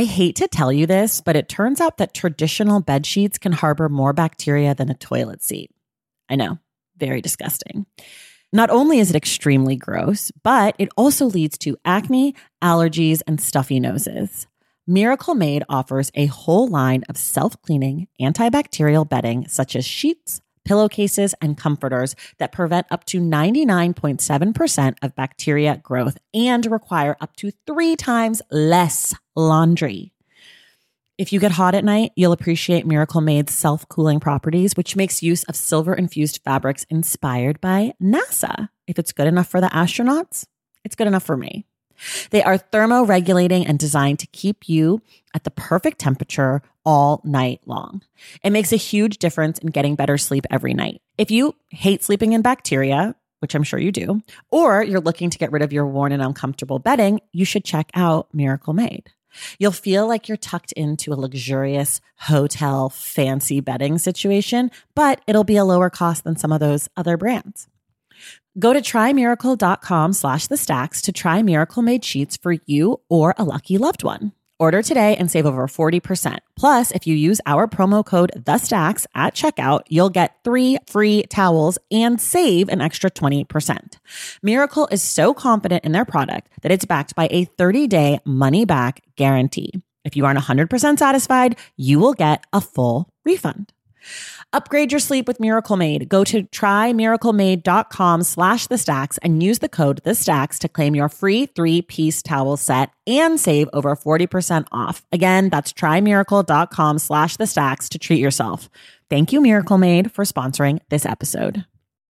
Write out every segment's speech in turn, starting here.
I hate to tell you this, but it turns out that traditional bed sheets can harbor more bacteria than a toilet seat. I know, very disgusting. Not only is it extremely gross, but it also leads to acne, allergies, and stuffy noses. Miracle Made offers a whole line of self-cleaning, antibacterial bedding such as sheets, pillowcases, and comforters that prevent up to 99.7% of bacteria growth and require up to 3 times less laundry. If you get hot at night, you'll appreciate Miracle Made's self-cooling properties, which makes use of silver-infused fabrics inspired by NASA. If it's good enough for the astronauts, it's good enough for me. They are thermoregulating and designed to keep you at the perfect temperature all night long. It makes a huge difference in getting better sleep every night. If you hate sleeping in bacteria, which I'm sure you do, or you're looking to get rid of your worn and uncomfortable bedding, you should check out Miracle Made. You'll feel like you're tucked into a luxurious hotel fancy bedding situation, but it'll be a lower cost than some of those other brands. Go to trymiracle.com/thestacks to try Miracle Made sheets for you or a lucky loved one. Order today and save over 40%. Plus, if you use our promo code THESTACKS at checkout, you'll get 3 free towels and save an extra 20%. Miracle is so confident in their product that it's backed by a 30-day money-back guarantee. If you aren't 100% satisfied, you will get a full refund. Upgrade your sleep with Miracle Made. Go to trymiraclemade.com/thestacks and use the code THESTACKS to claim your free 3-piece towel set and save over 40% off. Again, that's trymiracle.com/thestacks to treat yourself. Thank you, Miracle Made, for sponsoring this episode.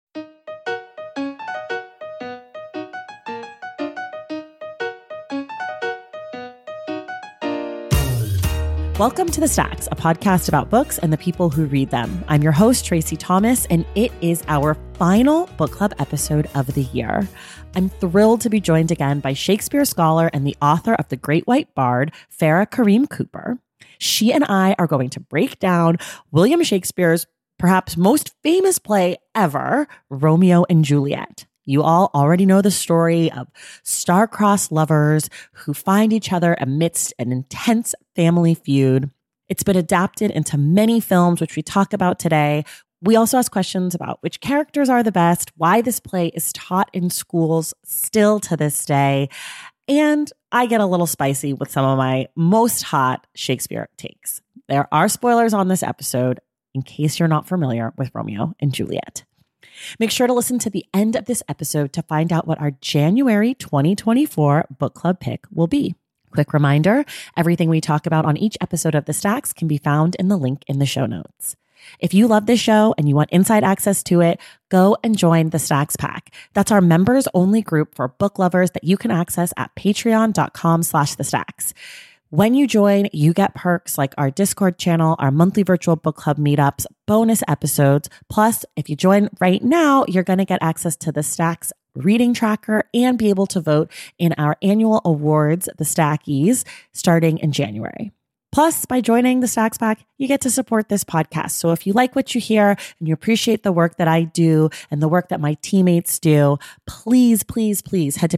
Welcome to The Stacks, a podcast about books and the people who read them. I'm your host, Tracy Thomas, and it is our final book club episode of the year. I'm thrilled to be joined again by Shakespeare scholar and the author of The Great White Bard, Farah Kareem Cooper. She and I are going to break down William Shakespeare's perhaps most famous play ever, Romeo and Juliet. You all already know the story of star-crossed lovers who find each other amidst an intense family feud. It's been adapted into many films, which we talk about today. We also ask questions about which characters are the best, why this play is taught in schools still to this day, and I get a little spicy with some of my most hot Shakespeare takes. There are spoilers on this episode in case you're not familiar with Romeo and Juliet. Make sure to listen to the end of this episode to find out what our January 2024 book club pick will be. Quick reminder, everything we talk about on each episode of The Stacks can be found in the link in the show notes. If you love this show and you want inside access to it, go and join the Stacks Pack. That's our members only group for book lovers that you can access at patreon.com/thestacks. When you join, you get perks like our Discord channel, our monthly virtual book club meetups, bonus episodes. Plus, if you join right now, you're going to get access to the Stacks reading tracker and be able to vote in our annual awards, the Stackies, starting in January. Plus, by joining the Stacks Pack, you get to support this podcast. So if you like what you hear and you appreciate the work that I do and the work that my teammates do, please, please, please head to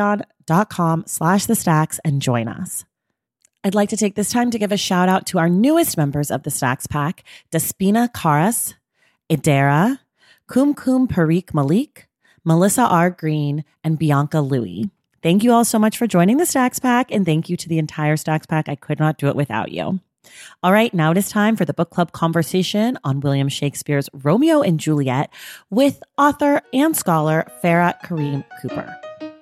patreon.com/thestacks and join us. I'd like to take this time to give a shout out to our newest members of the Stacks Pack, Despina Karas, Idera, Kumkum Parikh Malik, Melissa R. Green, and Bianca Louie. Thank you all so much for joining the Stacks Pack, and thank you to the entire Stacks Pack. I could not do it without you. All right, now it is time for the book club conversation on William Shakespeare's Romeo and Juliet with author and scholar Farah Kareem Cooper.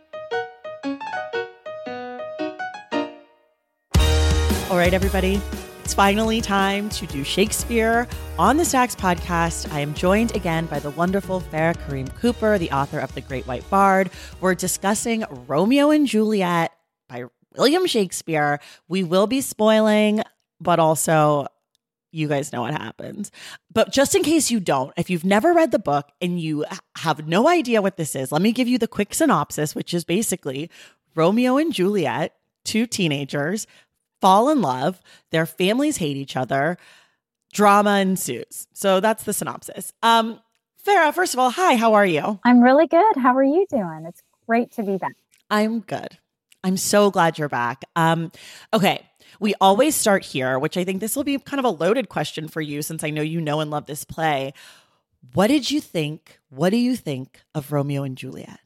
All right, everybody, it's finally time to do Shakespeare on the Stacks podcast. I am joined again by the wonderful Farah Kareem Cooper, the author of The Great White Bard. We're discussing Romeo and Juliet by William Shakespeare. We will be spoiling, but also you guys know what happens. But just in case you don't, if you've never read the book and you have no idea what this is, let me give you the quick synopsis, which is basically Romeo and Juliet, 2 teenagers, fall in love, their families hate each other, drama ensues. So that's the synopsis. Farah, first of all, hi, how are you? I'm really good. How are you doing? It's great to be back. I'm good. I'm so glad you're back. Okay, We always start here, which I think this will be kind of a loaded question for you since I know you know and love this play. What did you think? What do you think of Romeo and Juliet?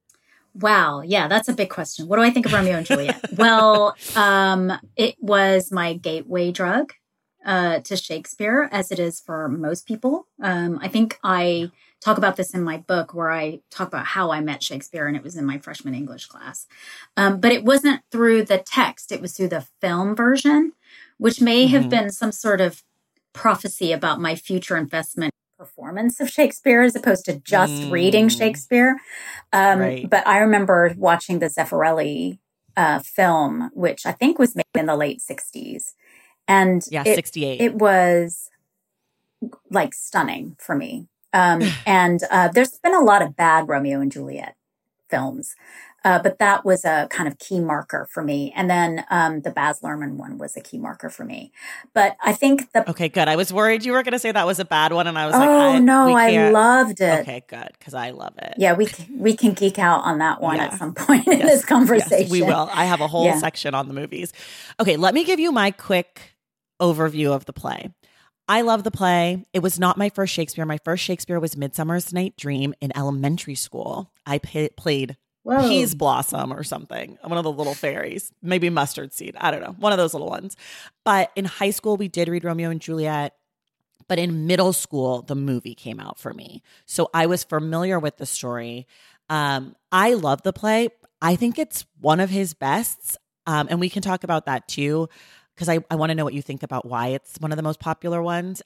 Wow. Yeah, that's a big question. What do I think of Romeo and Juliet? Well, it was my gateway drug to Shakespeare, as it is for most people. I think I talk about this in my book where I talk about how I met Shakespeare, and it was in my freshman English class. But it wasn't through the text. It was through the film version, which may have been some sort of prophecy about my future investment performance of Shakespeare as opposed to just reading Shakespeare. Right. But I remember watching the Zeffirelli film, which I think was made in the late 60s. And 68. It was like stunning for me. And there's been a lot of bad Romeo and Juliet films, but that was a kind of key marker for me. And then the Baz Luhrmann one was a key marker for me. But I think Okay, good. I was worried you were going to say that was a bad one, and I was I loved it. Okay, good, because I love it. Yeah, we can geek out on that one at some point in this conversation. Yes, we will. I have a whole section on the movies. Okay, let me give you my quick overview of the play. I love the play. It was not my first Shakespeare. My first Shakespeare was Midsummer's Night Dream in elementary school. I played Peas Blossom or something, one of the little fairies, maybe Mustard Seed. I don't know, one of those little ones. But in high school, we did read Romeo and Juliet. But in middle school, the movie came out for me. So I was familiar with the story. I love the play. I think it's one of his bests. And we can talk about that too, because I want to know what you think about why it's one of the most popular ones.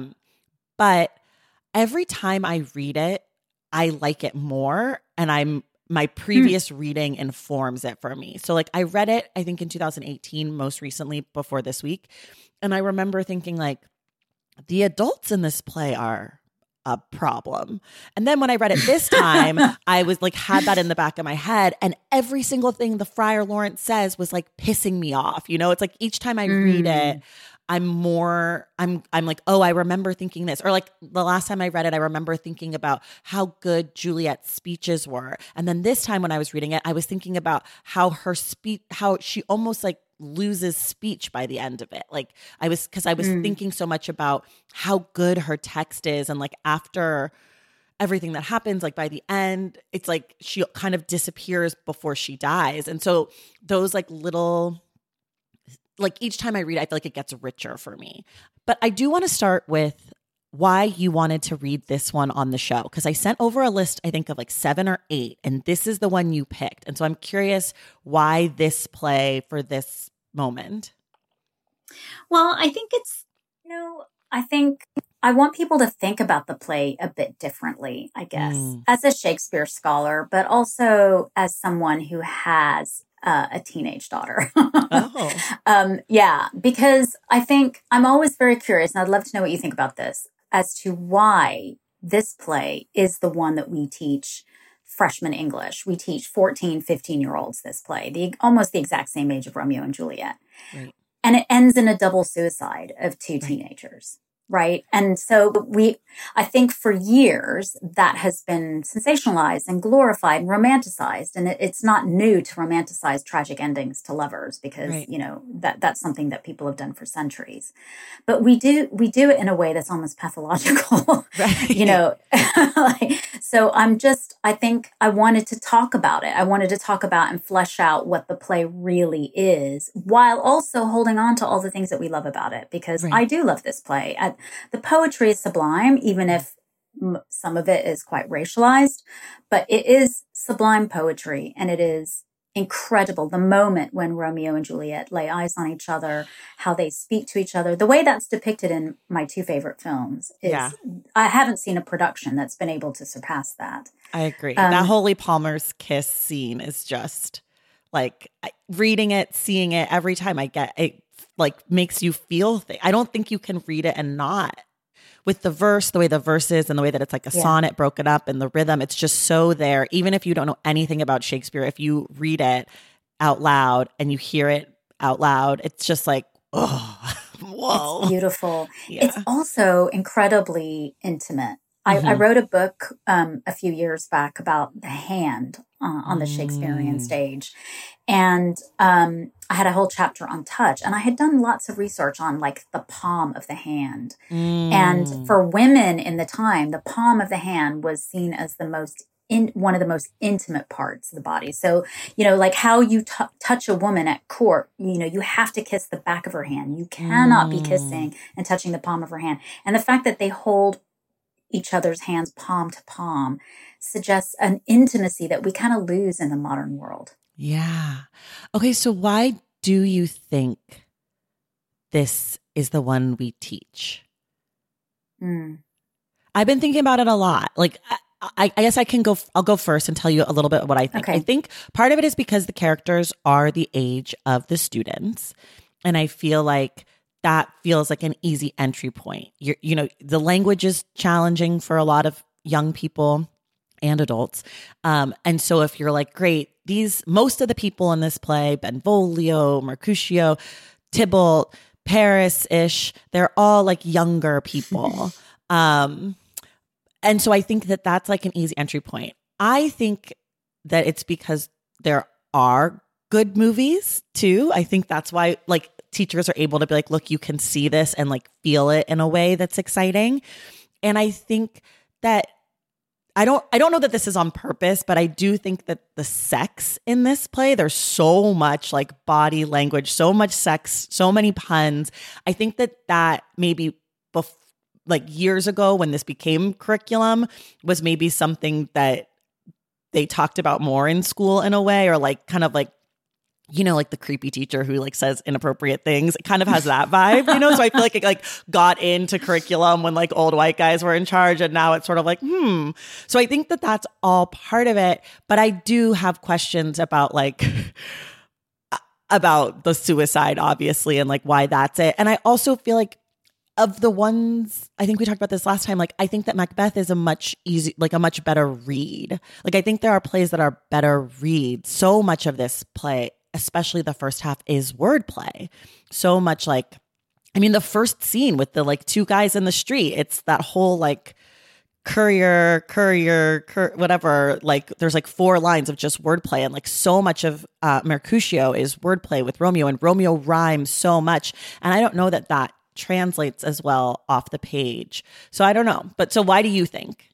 But every time I read it, I like it more. And my previous reading informs it for me. So like I read it, I think in 2018, most recently before this week. And I remember thinking like, the adults in this play are a problem. And then when I read it this time, I was like, had that in the back of my head. And every single thing the Friar Lawrence says was like pissing me off. You know, it's like each time I read it, I'm like, oh, I remember thinking this. Or like the last time I read it, I remember thinking about how good Juliet's speeches were. And then this time when I was reading it, I was thinking about how her speech, how she almost like loses speech by the end of it. Like I was thinking so much about how good her text is. And like after everything that happens, like by the end, it's like she kind of disappears before she dies. And so those like little, like each time I read, I feel like it gets richer for me. But I do want to start with why you wanted to read this one on the show, because I sent over a list, I think of like 7 or 8, and this is the one you picked. And so I'm curious why this play for this moment. Well, I think I think I want people to think about the play a bit differently, I guess, as a Shakespeare scholar, but also as someone who has a teenage daughter. Because I think I'm always very curious, and I'd love to know what you think about this, as to why this play is the one that we teach freshman English. We teach 14, 15-year-olds this play, almost the exact same age of Romeo and Juliet. Right. And it ends in a double suicide of two teenagers. Right. And so I think for years that has been sensationalized and glorified and romanticized. And it's not new to romanticize tragic endings to lovers because, that's something that people have done for centuries. But we do it in a way that's almost pathological, right. So I think I wanted to talk about it. I wanted to talk about and flesh out what the play really is, while also holding on to all the things that we love about it, because I do love this play. The poetry is sublime, even if some of it is quite racialized, but it is sublime poetry, and it is incredible. The moment when Romeo and Juliet lay eyes on each other, how they speak to each other, the way that's depicted in my 2 favorite films is, I haven't seen a production that's been able to surpass that. I agree. That Holy Palmer's kiss scene is just like reading it, seeing it every time I get it, like makes you feel things. I don't think you can read it and not. With the verse, the way the verse is and the way that it's like a sonnet broken up and the rhythm, it's just so there. Even if you don't know anything about Shakespeare, if you read it out loud and you hear it out loud, it's just like, oh, whoa. It's beautiful. Yeah. It's also incredibly intimate. I wrote a book a few years back about the hand on the Shakespearean stage. And I had a whole chapter on touch, and I had done lots of research on like the palm of the hand. And for women in the time, the palm of the hand was seen as one of the most intimate parts of the body. So, like how you touch a woman at court, you have to kiss the back of her hand. You cannot be kissing and touching the palm of her hand. And the fact that they hold each other's hands palm to palm suggests an intimacy that we kind of lose in the modern world. Yeah. Okay. So why do you think this is the one we teach? I've been thinking about it a lot. Like, I guess I'll go first and tell you a little bit of what I think. Okay. I think part of it is because the characters are the age of the students. And I feel like that feels like an easy entry point. The language is challenging for a lot of young people and adults. And so if you're like, great, most of the people in this play, Benvolio, Mercutio, Tybalt, Paris-ish, they're all like younger people. And so I think that that's like an easy entry point. I think that it's because there are good movies too. I think that's why like teachers are able to be like, look, you can see this and like feel it in a way that's exciting. And I think that I don't know that this is on purpose, but I do think that the sex in this play, there's so much like body language, so much sex, so many puns. I think that maybe like years ago when this became curriculum was maybe something that they talked about more in school in a way, or like kind of like, like the creepy teacher who like says inappropriate things. It kind of has that vibe, So I feel like it like got into curriculum when like old white guys were in charge, and now it's sort of like, So I think that that's all part of it. But I do have questions about like, about the suicide, obviously, and like why that's it. And I also feel like of the ones, I think we talked about this last time, like I think that Macbeth is a much better read. Like I think there are plays that are better reads. So much of this play, especially the first half, is wordplay. So much like, I mean, the first scene with the like two guys in the street, it's that whole like courier, whatever, like there's like 4 lines of just wordplay, and like so much of Mercutio is wordplay with Romeo, and Romeo rhymes so much. And I don't know that translates as well off the page. So I don't know. But so why do you think?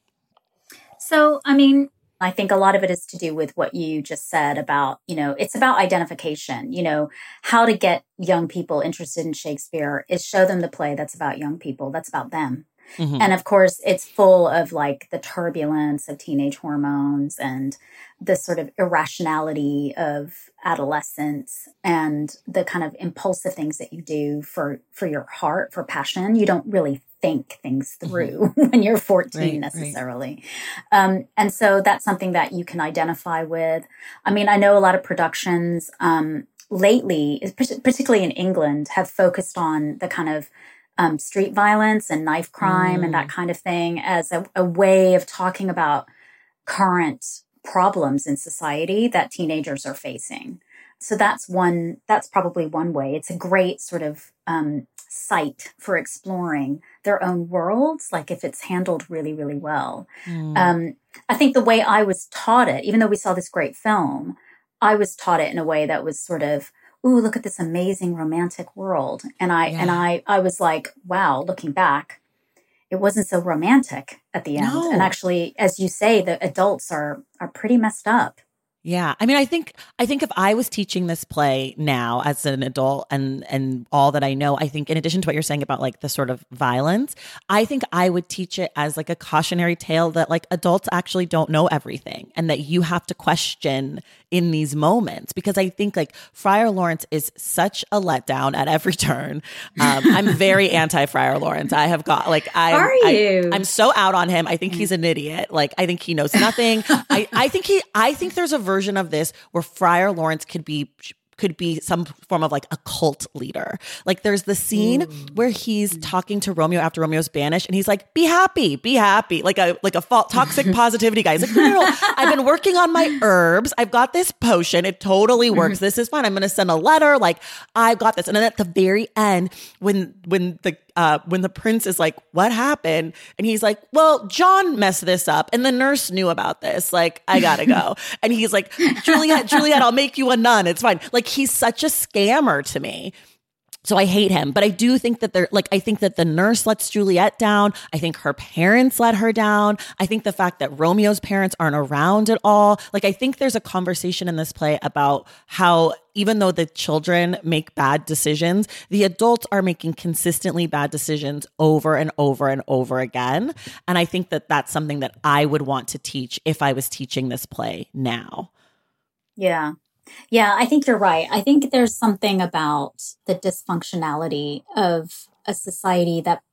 So, I mean, I think a lot of it is to do with what you just said about, it's about identification. How to get young people interested in Shakespeare is show them the play that's about young people, that's about them. Mm-hmm. And of course, it's full of like the turbulence of teenage hormones and the sort of irrationality of adolescence and the kind of impulsive things that you do for your heart, for passion. You don't really think things through when you're 14 necessarily. Right. And so that's something that you can identify with. I mean, I know a lot of productions lately, particularly in England, have focused on the kind of street violence and knife crime and that kind of thing as a way of talking about current problems in society that teenagers are facing. So that's probably one way. It's a great sort of site for exploring their own worlds, like if it's handled really, really well. I think the way I was taught it, even though we saw this great film, I was taught it in a way that was sort of, ooh, look at this amazing romantic world. And I was like, wow, looking back, it wasn't so romantic at the end. No. And actually, as you say, the adults are pretty messed up. Yeah. I mean, I think if I was teaching this play now as an adult and all that I know, I think in addition to what you're saying about like the sort of violence, I think I would teach it as like a cautionary tale that like adults actually don't know everything and that you have to question in these moments, because I think like Friar Lawrence is such a letdown at every turn. I'm very anti Friar Lawrence. I have got like, I'm so out on him. I think he's an idiot. Like, I think he knows nothing. I think there's a version of this where Friar Lawrence could be some form of like a cult leader. Like there's the scene where he's talking to Romeo after Romeo's banished, and he's like, be happy, like a toxic positivity guy. He's like, no, I've been working on my herbs. I've got this potion. It totally works. This is fine. I'm going to send a letter. Like I've got this. And then at the very end, when the when the prince is like, what happened? And he's like, well, John messed this up and the nurse knew about this. Like, I gotta go. And he's like, Juliet, I'll make you a nun. It's fine. Like, he's such a scammer to me. So I hate him, but I do think that I think that the nurse lets Juliet down. I think her parents let her down. I think the fact that Romeo's parents aren't around at all. Like, I think there's a conversation in this play about how even though the children make bad decisions, the adults are making consistently bad decisions over and over and over again. And I think that that's something that I would want to teach if I was teaching this play now. Yeah. Yeah, I think you're right. I think there's something about the dysfunctionality of a society that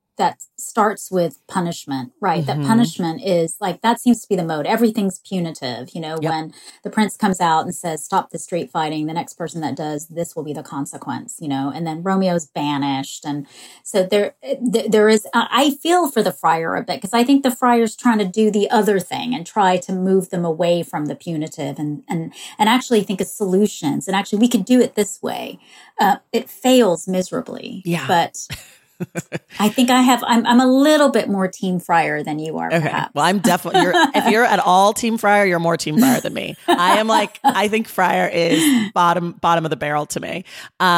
starts with punishment, right? That punishment is like, that seems to be the mode. Everything's punitive. When the prince comes out and says, stop the street fighting, the next person that does, this will be the consequence, and then Romeo's banished. And so there is, I feel for the friar a bit, because I think the friar's trying to do the other thing and try to move them away from the punitive and actually think of solutions. And actually, we could do it this way. It fails miserably. Yeah. But I think I'm a little bit more Team Friar than you are, perhaps. Well, I'm definitely, if you're at all Team Friar, you're more Team Friar than me. I think Friar is bottom of the barrel to me.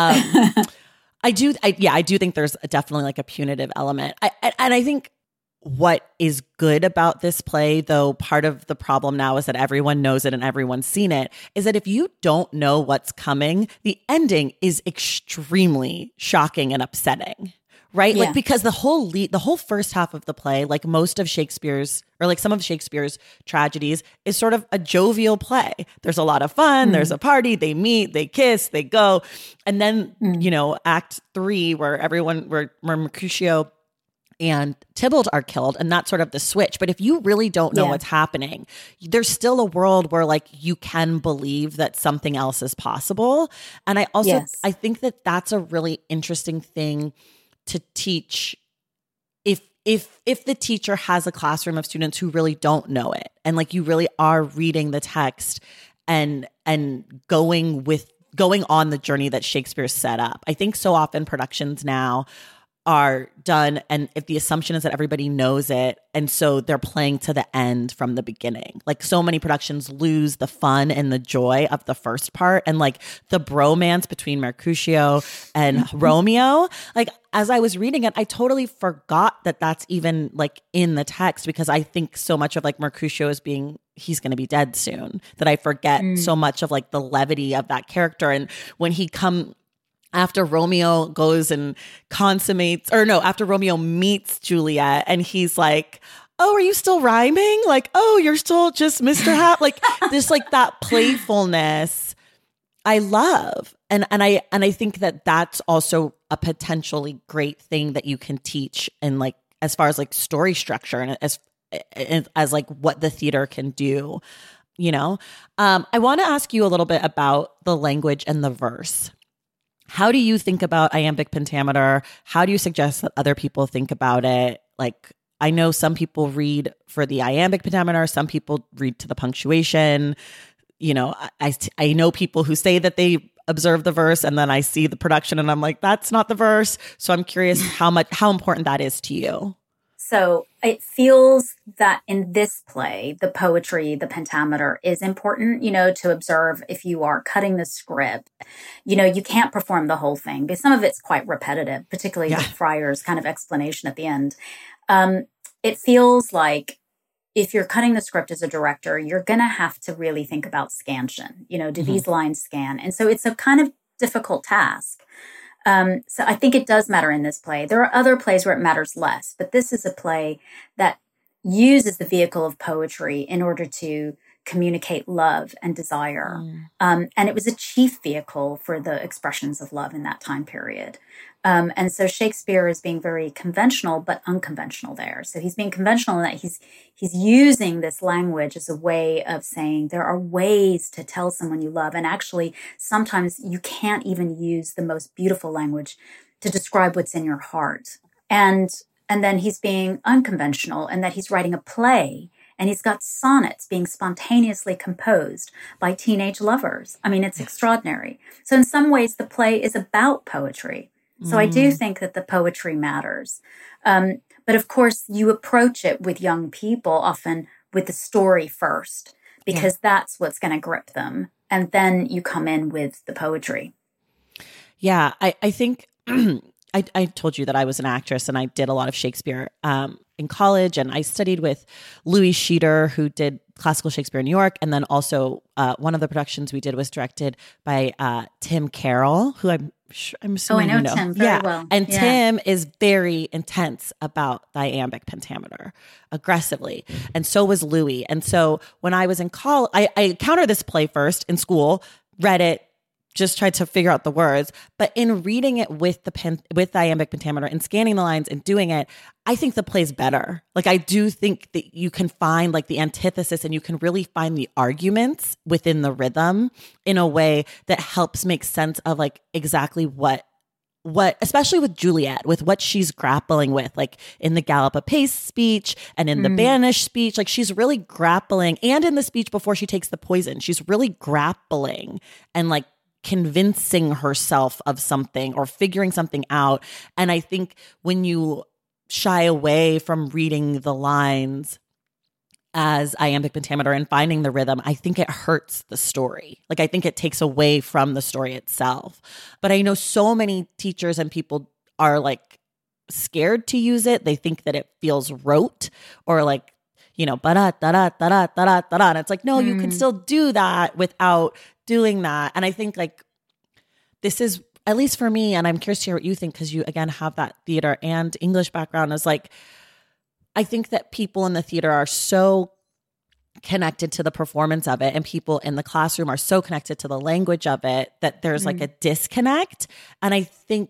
I do think there's definitely like a punitive element. And I think what is good about this play, though part of the problem now is that everyone knows it and everyone's seen it, is that if you don't know what's coming, the ending is extremely shocking and upsetting. Right? Yeah. Like, because the whole first half of the play, like most of Shakespeare's, or like some of Shakespeare's tragedies, is sort of a jovial play. There's a lot of fun. There's a party. They meet, they kiss, they go. And then, Act 3, where Mercutio and Tybalt are killed, and that's sort of the switch. But if you really don't know what's happening, there's still a world where like you can believe that something else is possible. And I think that that's a really interesting thing to teach if the teacher has a classroom of students who really don't know it, and like you really are reading the text and going on the journey that Shakespeare set up. I think so often productions now are done, and if the assumption is that everybody knows it, and so they're playing to the end from the beginning. Like, so many productions lose the fun and the joy of the first part, and like the bromance between Mercutio and Romeo. Like, as I was reading it, I totally forgot that that's even like in the text, because I think so much of like Mercutio as being, he's going to be dead soon, that I forget so much of like the levity of that character. And when after Romeo goes and after Romeo meets Juliet, and he's like, oh, are you still rhyming? Like, oh, you're still just Mr. Like this, like that playfulness I love. And I think that that's also a potentially great thing that you can teach, and like, as far as like story structure and as like what the theater can do, I want to ask you a little bit about the language and the verse. How do you think about iambic pentameter? How do you suggest that other people think about it? Like, I know some people read for the iambic pentameter, some people read to the punctuation. I know people who say that they observe the verse, and then I see the production and I'm like, that's not the verse. So I'm curious how important that is to you. So it feels that in this play, the poetry, the pentameter is important, to observe if you are cutting the script. You can't perform the whole thing because some of it's quite repetitive, particularly the friar's kind of explanation at the end. It feels like if you're cutting the script as a director, you're going to have to really think about scansion. Do these lines scan? And so it's a kind of difficult task. So I think it does matter in this play. There are other plays where it matters less, but this is a play that uses the vehicle of poetry in order to communicate love and desire. And it was a chief vehicle for the expressions of love in that time period. And so Shakespeare is being very conventional, but unconventional there. So he's being conventional in that he's using this language as a way of saying there are ways to tell someone you love. And actually, sometimes you can't even use the most beautiful language to describe what's in your heart. And then he's being unconventional in that he's writing a play, and he's got sonnets being spontaneously composed by teenage lovers. I mean, it's extraordinary. So in some ways, the play is about poetry. So I do think that the poetry matters. But of course, you approach it with young people often with the story first, because that's what's going to grip them. And then you come in with the poetry. Yeah, I think I told you that I was an actress and I did a lot of Shakespeare in college, and I studied with Louis Sheeter, who did classical Shakespeare in New York. And then also one of the productions we did was directed by Tim Carroll, who I'm assuming I know Tim very well. And Tim is very intense about iambic pentameter, aggressively. And so was Louis. And so when I was in college, I encountered this play first in school, read it, just tried to figure out the words. But in reading it with with iambic pentameter and scanning the lines and doing it, I think the play's better. Like, I do think that you can find like the antithesis, and you can really find the arguments within the rhythm in a way that helps make sense of like exactly what especially with Juliet, with what she's grappling with, like in the Gallop Apace speech and in the Banished speech. Like, she's really grappling, and in the speech before she takes the poison, she's really grappling and like convincing herself of something or figuring something out. And I think when you shy away from reading the lines as iambic pentameter and finding the rhythm, I think it hurts the story. Like, I think it takes away from the story itself. But I know so many teachers and people are like scared to use it. They think that it feels rote or like, you know, da da da da da da da. And it's like, no, you can still do that without doing that. And I think like this is, at least for me, and I'm curious to hear what you think, because you again have that theater and English background, is like, I think that people in the theater are so connected to the performance of it, and people in the classroom are so connected to the language of it, that there's like a disconnect. And I think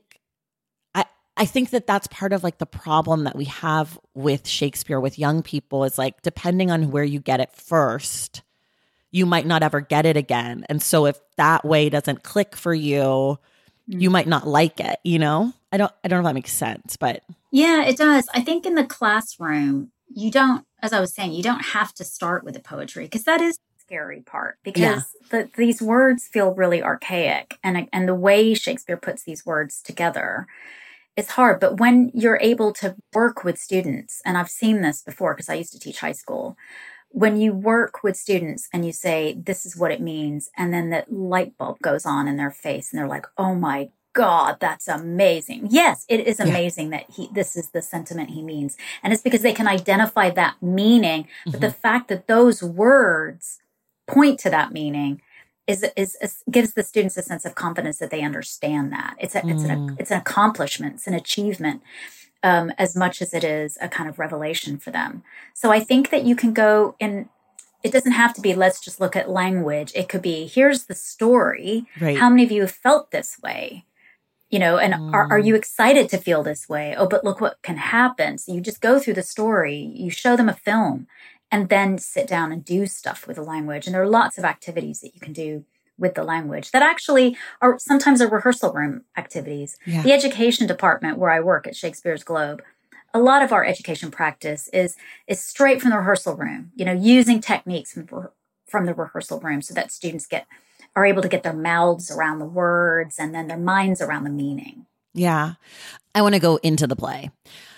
that that's part of like the problem that we have with Shakespeare with young people, is like, depending on where you get it first, you might not ever get it again. And so if that way doesn't click for you, you might not like it, you know? I don't know if that makes sense, but. Yeah, it does. I think in the classroom, you don't, as I was saying, you don't have to start with the poetry, because that is the scary part, because these words feel really archaic, and the way Shakespeare puts these words together is hard. But when you're able to work with students, and I've seen this before because I used to teach high school, when you work with students and you say, this is what it means, and then that light bulb goes on in their face and they're like, oh my God, that's amazing. Yes, it is amazing that this is the sentiment he means. And it's because they can identify that meaning. But the fact that those words point to that meaning is gives the students a sense of confidence that they understand that. It's an accomplishment, it's an achievement. As much as it is a kind of revelation for them. So I think that you can go in, it doesn't have to be, let's just look at language. It could be, here's the story. Right. How many of you have felt this way? You know, and are you excited to feel this way? Oh, but look what can happen. So you just go through the story, you show them a film, and then sit down and do stuff with the language. And there are lots of activities that you can do with the language that actually are sometimes are rehearsal room activities. Yeah. The education department where I work at Shakespeare's Globe, a lot of our education practice is straight from the rehearsal room, you know, using techniques from the rehearsal room so that students are able to get their mouths around the words and then their minds around the meaning. Yeah. I want to go into the play.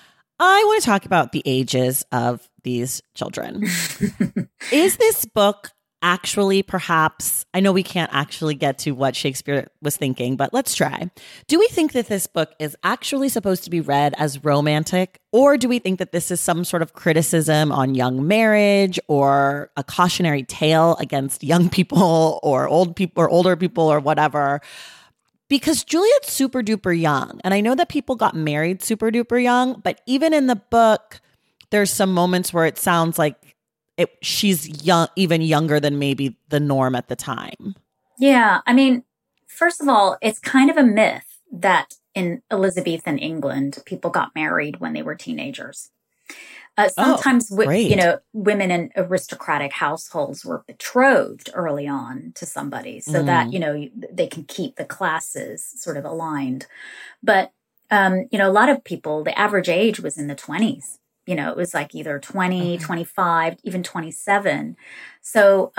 I want to talk about the ages of these children. Is this book actually, perhaps, I know we can't actually get to what Shakespeare was thinking, but let's try. Do we think that this book is actually supposed to be read as romantic, or do we think that this is some sort of criticism on young marriage or a cautionary tale against young people or old people or older people or whatever? Because Juliet's super duper young, and I know that people got married super duper young, but even in the book, there's some moments where it sounds like she's young, even younger than maybe the norm at the time. Yeah. I mean, first of all, it's kind of a myth that in Elizabethan England, people got married when they were teenagers. Sometimes, women in aristocratic households were betrothed early on to somebody so that, you know, they can keep the classes sort of aligned. But, you know, a lot of people, the average age was in the 20s. You know, it was like either 20, 25, even 27. So,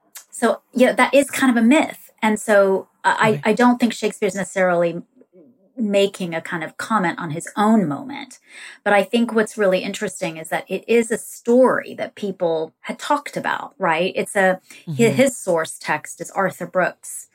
that is kind of a myth. And so I don't think Shakespeare's necessarily making a kind of comment on his own moment. But I think what's really interesting is that it is a story that people had talked about, right? It's his source text is Arthur Brooks'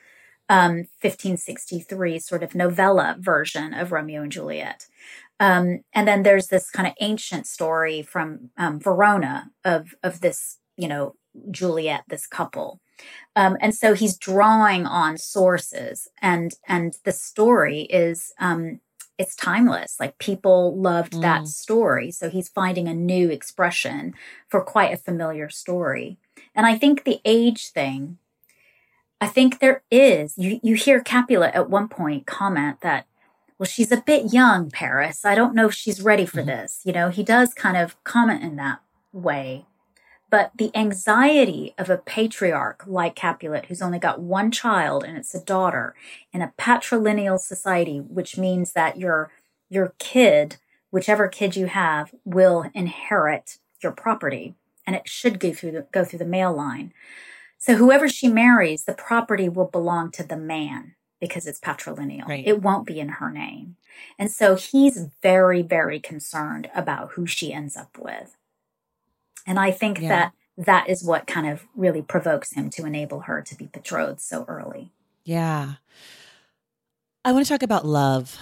1563 sort of novella version of Romeo and Juliet. And then there's this kind of ancient story from Verona of this, Juliet, this couple. And so he's drawing on sources, and the story is it's timeless. Like, people loved that story, so he's finding a new expression for quite a familiar story. And I think the age thing, I think there is. You hear Capulet at one point comment that, well, she's a bit young, Paris. I don't know if she's ready for this. He does kind of comment in that way. But the anxiety of a patriarch like Capulet, who's only got one child and it's a daughter, in a patrilineal society, which means that your kid, whichever kid you have, will inherit your property, and it should go through the male line. So whoever she marries, the property will belong to the man because it's patrilineal. Right. It won't be in her name. And so he's very, very concerned about who she ends up with. And I think that is what kind of really provokes him to enable her to be betrothed so early. Yeah. I want to talk about love.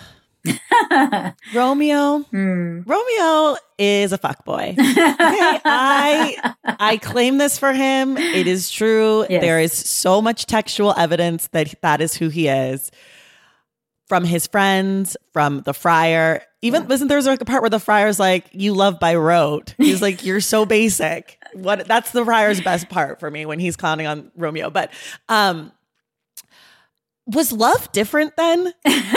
Romeo is a fuckboy. Okay, I claim this for him. It is true. Yes. There is so much textual evidence that is who he is. From his friends, from the friar. Even isn't there's like a part where the friar's like, "You love by rote." He's like, "You're so basic." That's the friar's best part for me when he's clowning on Romeo. But was love different then?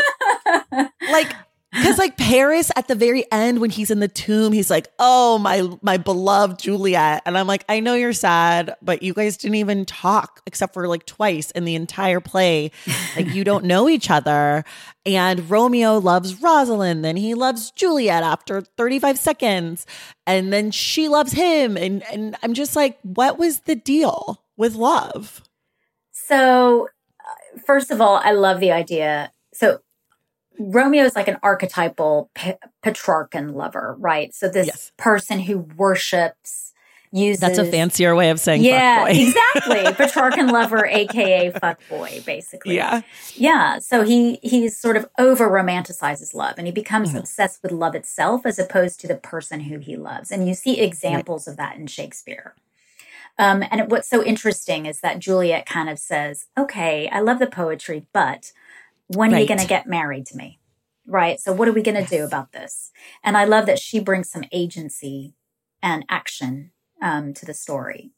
Because Paris at the very end when he's in the tomb, he's like, "Oh, my beloved Juliet," and I'm like, "I know you're sad, but you guys didn't even talk except for twice in the entire play. You don't know each other." And Romeo loves Rosalind, then he loves Juliet after 35 seconds, and then she loves him, and I'm just like, what was the deal with love? So, first of all, I love the idea. So, Romeo is like an archetypal Petrarchan lover, right? So this person who worships, uses... That's a fancier way of saying fuckboy. Exactly. Petrarchan lover, a.k.a. fuckboy, basically. Yeah. Yeah. So he sort of over-romanticizes love, and he becomes obsessed with love itself as opposed to the person who he loves. And you see examples of that in Shakespeare. And what's so interesting is that Juliet kind of says, okay, I love the poetry, but... when are you going to get married to me? Right. So what are we going to do about this? And I love that she brings some agency and action to the story.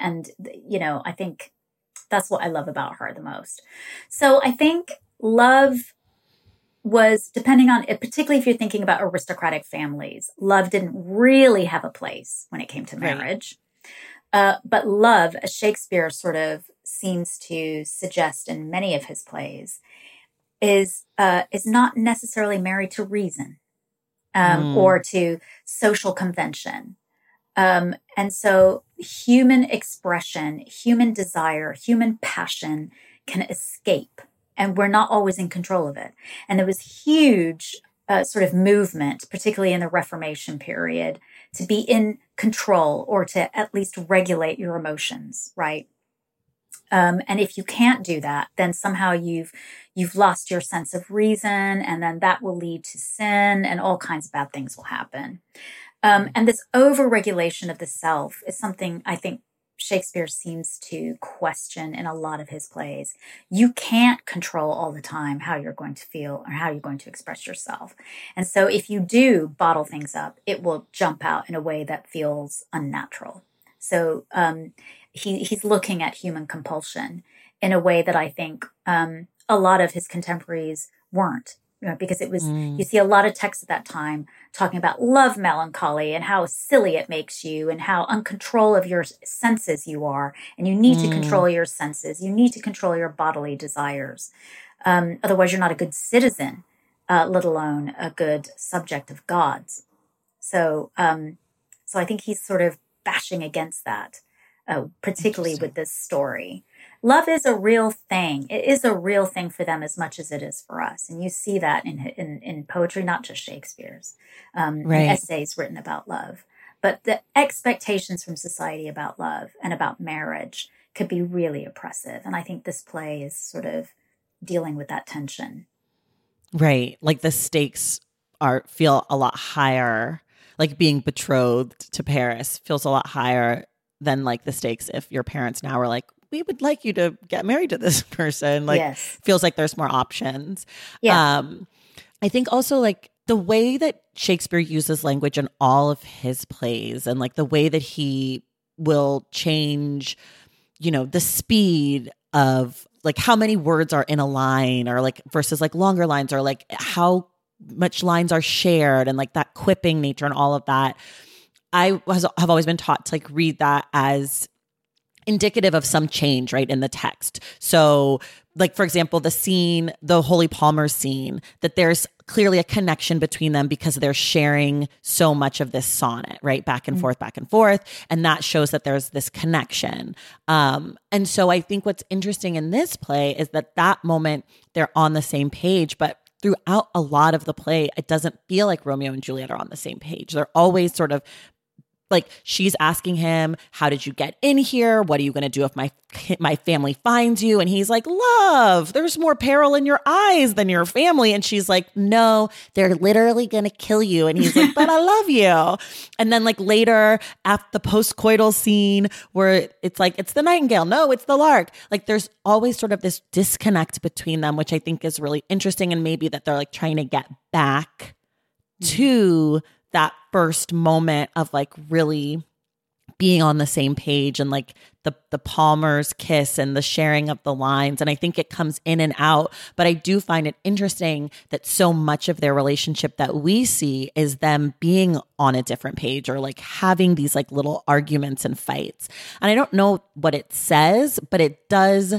I think that's what I love about her the most. So I think love was, depending on it, particularly if you're thinking about aristocratic families, love didn't really have a place when it came to marriage. But love, as Shakespeare sort of seems to suggest in many of his plays, is not necessarily married to reason or to social convention. And so human expression, human desire, human passion can escape, and we're not always in control of it. And there was huge sort of movement, particularly in the Reformation period, to be in control or to at least regulate your emotions, right? And if you can't do that, then somehow you've lost your sense of reason, and then that will lead to sin, and all kinds of bad things will happen. And this over-regulation of the self is something I think Shakespeare seems to question in a lot of his plays. You can't control all the time how you're going to feel or how you're going to express yourself. And so if you do bottle things up, it will jump out in a way that feels unnatural. So he's looking at human compulsion in a way that I think a lot of his contemporaries weren't. Because it was, you see a lot of texts at that time talking about love melancholy and how silly it makes you and how uncontrol of your senses you are. And you need to control your senses. You need to control your bodily desires. Otherwise, you're not a good citizen, let alone a good subject of God's. So I think he's sort of bashing against that. particularly with this story. Love is a real thing. It is a real thing for them as much as it is for us. And you see that in poetry, not just Shakespeare's, in essays written about love. But the expectations from society about love and about marriage could be really oppressive. And I think this play is sort of dealing with that tension. Right. Like the stakes feel a lot higher. Like being betrothed to Paris feels a lot higher than like the stakes if your parents now are like, we would like you to get married to this person. Like feels like there's more options. Yeah. I think also like the way that Shakespeare uses language in all of his plays and like the way that he will change, you know, the speed of like how many words are in a line or like versus like longer lines or like how much lines are shared and like that quipping nature and all of that. I have always been taught to like read that as indicative of some change, right, in the text. So like, for example, the Holy Palmers scene, that there's clearly a connection between them because they're sharing so much of this sonnet, right? Back and forth, back and forth. And that shows that there's this connection. And so I think what's interesting in this play is that moment they're on the same page, but throughout a lot of the play, it doesn't feel like Romeo and Juliet are on the same page. They're always sort of like she's asking him, how did you get in here? What are you going to do if my family finds you? And he's like, love, there's more peril in your eyes than your family. And she's like, no, they're literally going to kill you. And he's like, but I love you. And then like later at the postcoital scene where it's like, it's the nightingale. No, it's the lark. Like there's always sort of this disconnect between them, which I think is really interesting. And maybe that they're like trying to get back to that first moment of like really being on the same page and like the Palmer's kiss and the sharing of the lines. And I think it comes in and out, but I do find it interesting that so much of their relationship that we see is them being on a different page or like having these like little arguments and fights. And I don't know what it says, but it does.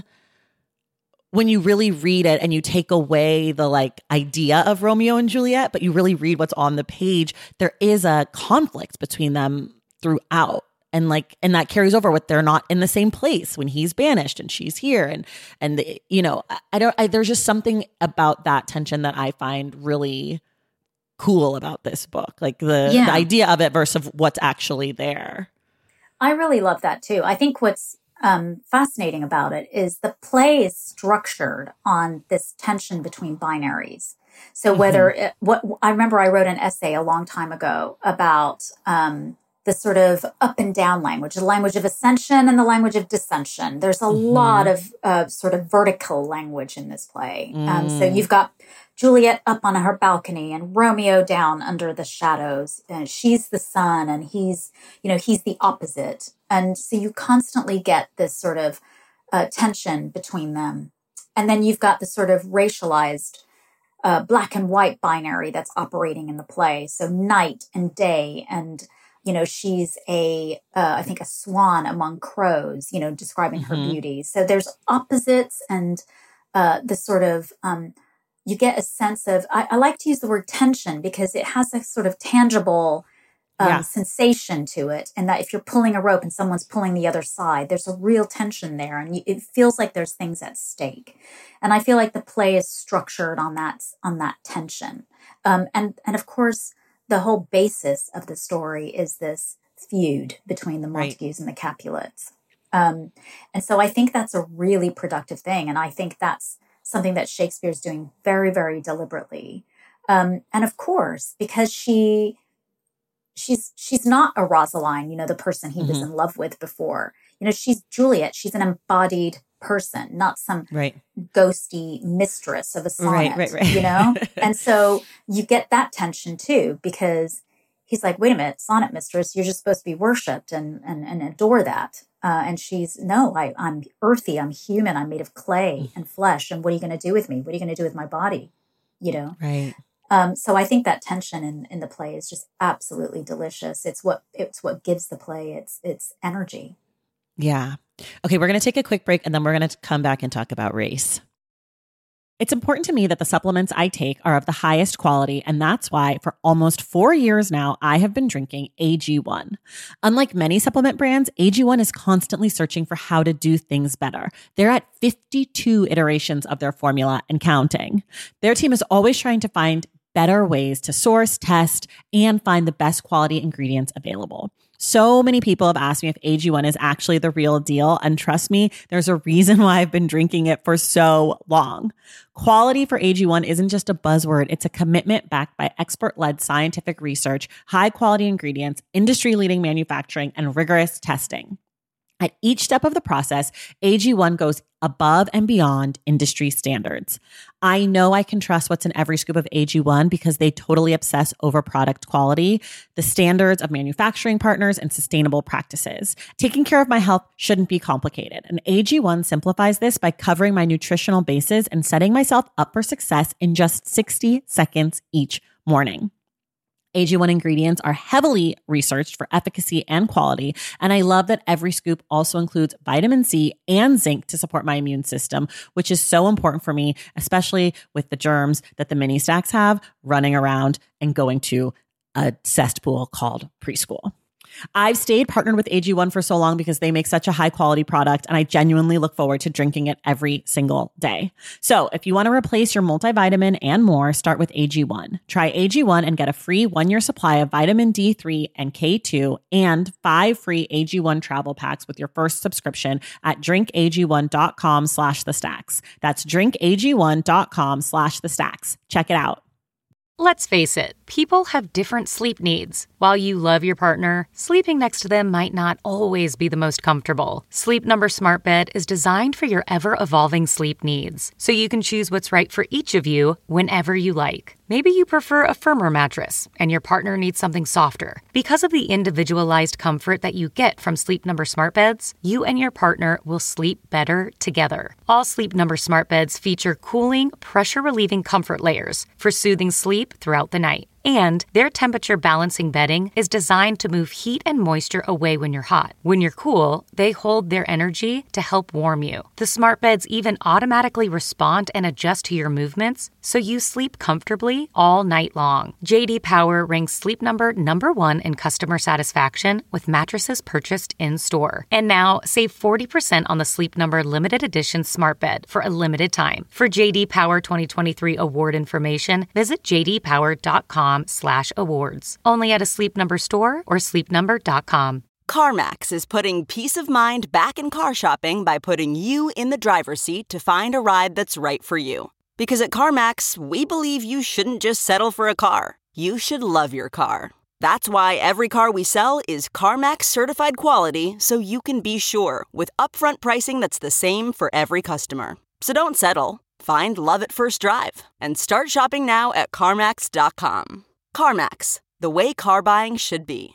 When you really read it and you take away the like idea of Romeo and Juliet, but you really read what's on the page, there is a conflict between them throughout. And like, and that carries over with they're not in the same place when he's banished and she's here. And you know, there's just something about that tension that I find really cool about this book. Like the idea of it versus what's actually there. I really love that too. I think what's fascinating about it is the play is structured on this tension between binaries. So whether I remember I wrote an essay a long time ago about the sort of up and down language, the language of ascension and the language of descension. There's a lot of sort of vertical language in this play. So you've got Juliet up on her balcony and Romeo down under the shadows. And she's the sun and he's the opposite. And so you constantly get this sort of tension between them. And then you've got the sort of racialized black and white binary that's operating in the play. So night and day. And, you know, she's I think a swan among crows, you know, describing her beauty. So there's opposites and the sort of, you get a sense of, I like to use the word tension because it has a sort of tangible sensation to it. And that if you're pulling a rope and someone's pulling the other side, there's a real tension there. And it feels like there's things at stake. And I feel like the play is structured on that tension. And of course, the whole basis of the story is this feud between the Montagues and the Capulets. And so I think that's a really productive thing. And I think that's something that Shakespeare's doing very, very deliberately. And of course, because she's not a Rosaline, you know, the person he was in love with before. You know, she's Juliet. She's an embodied person, not some ghosty mistress of a sonnet, you know? And so you get that tension too, because he's like, wait a minute, sonnet mistress, you're just supposed to be worshipped and adore that. And she's, no, I'm earthy, I'm human, I'm made of clay and flesh. And what are you going to do with me? What are you going to do with my body? You know? Right. So I think that tension in the play is just absolutely delicious. It's what gives the play its energy. Yeah. Okay, we're going to take a quick break and then we're going to come back and talk about race. It's important to me that the supplements I take are of the highest quality, and that's why for almost 4 years now, I have been drinking AG1. Unlike many supplement brands, AG1 is constantly searching for how to do things better. They're at 52 iterations of their formula and counting. Their team is always trying to find better ways to source, test, and find the best quality ingredients available. So many people have asked me if AG1 is actually the real deal. And trust me, there's a reason why I've been drinking it for so long. Quality for AG1 isn't just a buzzword. It's a commitment backed by expert-led scientific research, high-quality ingredients, industry-leading manufacturing, and rigorous testing. At each step of the process, AG1 goes above and beyond industry standards. I know I can trust what's in every scoop of AG1 because they totally obsess over product quality, the standards of manufacturing partners, and sustainable practices. Taking care of my health shouldn't be complicated, and AG1 simplifies this by covering my nutritional bases and setting myself up for success in just 60 seconds each morning. AG1 ingredients are heavily researched for efficacy and quality, and I love that every scoop also includes vitamin C and zinc to support my immune system, which is so important for me, especially with the germs that the mini stacks have running around and going to a cesspool called preschool. I've stayed partnered with AG1 for so long because they make such a high quality product, and I genuinely look forward to drinking it every single day. So if you want to replace your multivitamin and more, start with AG1. Try AG1 and get a free 1-year supply of vitamin D3 and K2 and 5 free AG1 travel packs with your first subscription at drinkag1.com/thestacks. That's drinkag1.com/thestacks. Check it out. Let's face it, people have different sleep needs. While you love your partner, sleeping next to them might not always be the most comfortable. Sleep Number Smart Bed is designed for your ever-evolving sleep needs, so you can choose what's right for each of you whenever you like. Maybe you prefer a firmer mattress and your partner needs something softer. Because of the individualized comfort that you get from Sleep Number Smart Beds, you and your partner will sleep better together. All Sleep Number Smart Beds feature cooling, pressure-relieving comfort layers for soothing sleep throughout the night. And their temperature balancing bedding is designed to move heat and moisture away when you're hot. When you're cool, they hold their energy to help warm you. The smart beds even automatically respond and adjust to your movements, so you sleep comfortably all night long. JD Power ranks Sleep Number #1 in customer satisfaction with mattresses purchased in-store. And now, save 40% on the Sleep Number limited edition smart bed for a limited time. For JD Power 2023 award information, visit jdpower.com/awards. Only at a Sleep Number store or sleepnumber.com. CarMax is putting peace of mind back in car shopping by putting you in the driver's seat to find a ride that's right for you. Because at CarMax, we believe you shouldn't just settle for a car. You should love your car. That's why every car we sell is CarMax certified quality, so you can be sure with upfront pricing that's the same for every customer. So don't settle. Find love at first drive and start shopping now at CarMax.com. CarMax, the way car buying should be.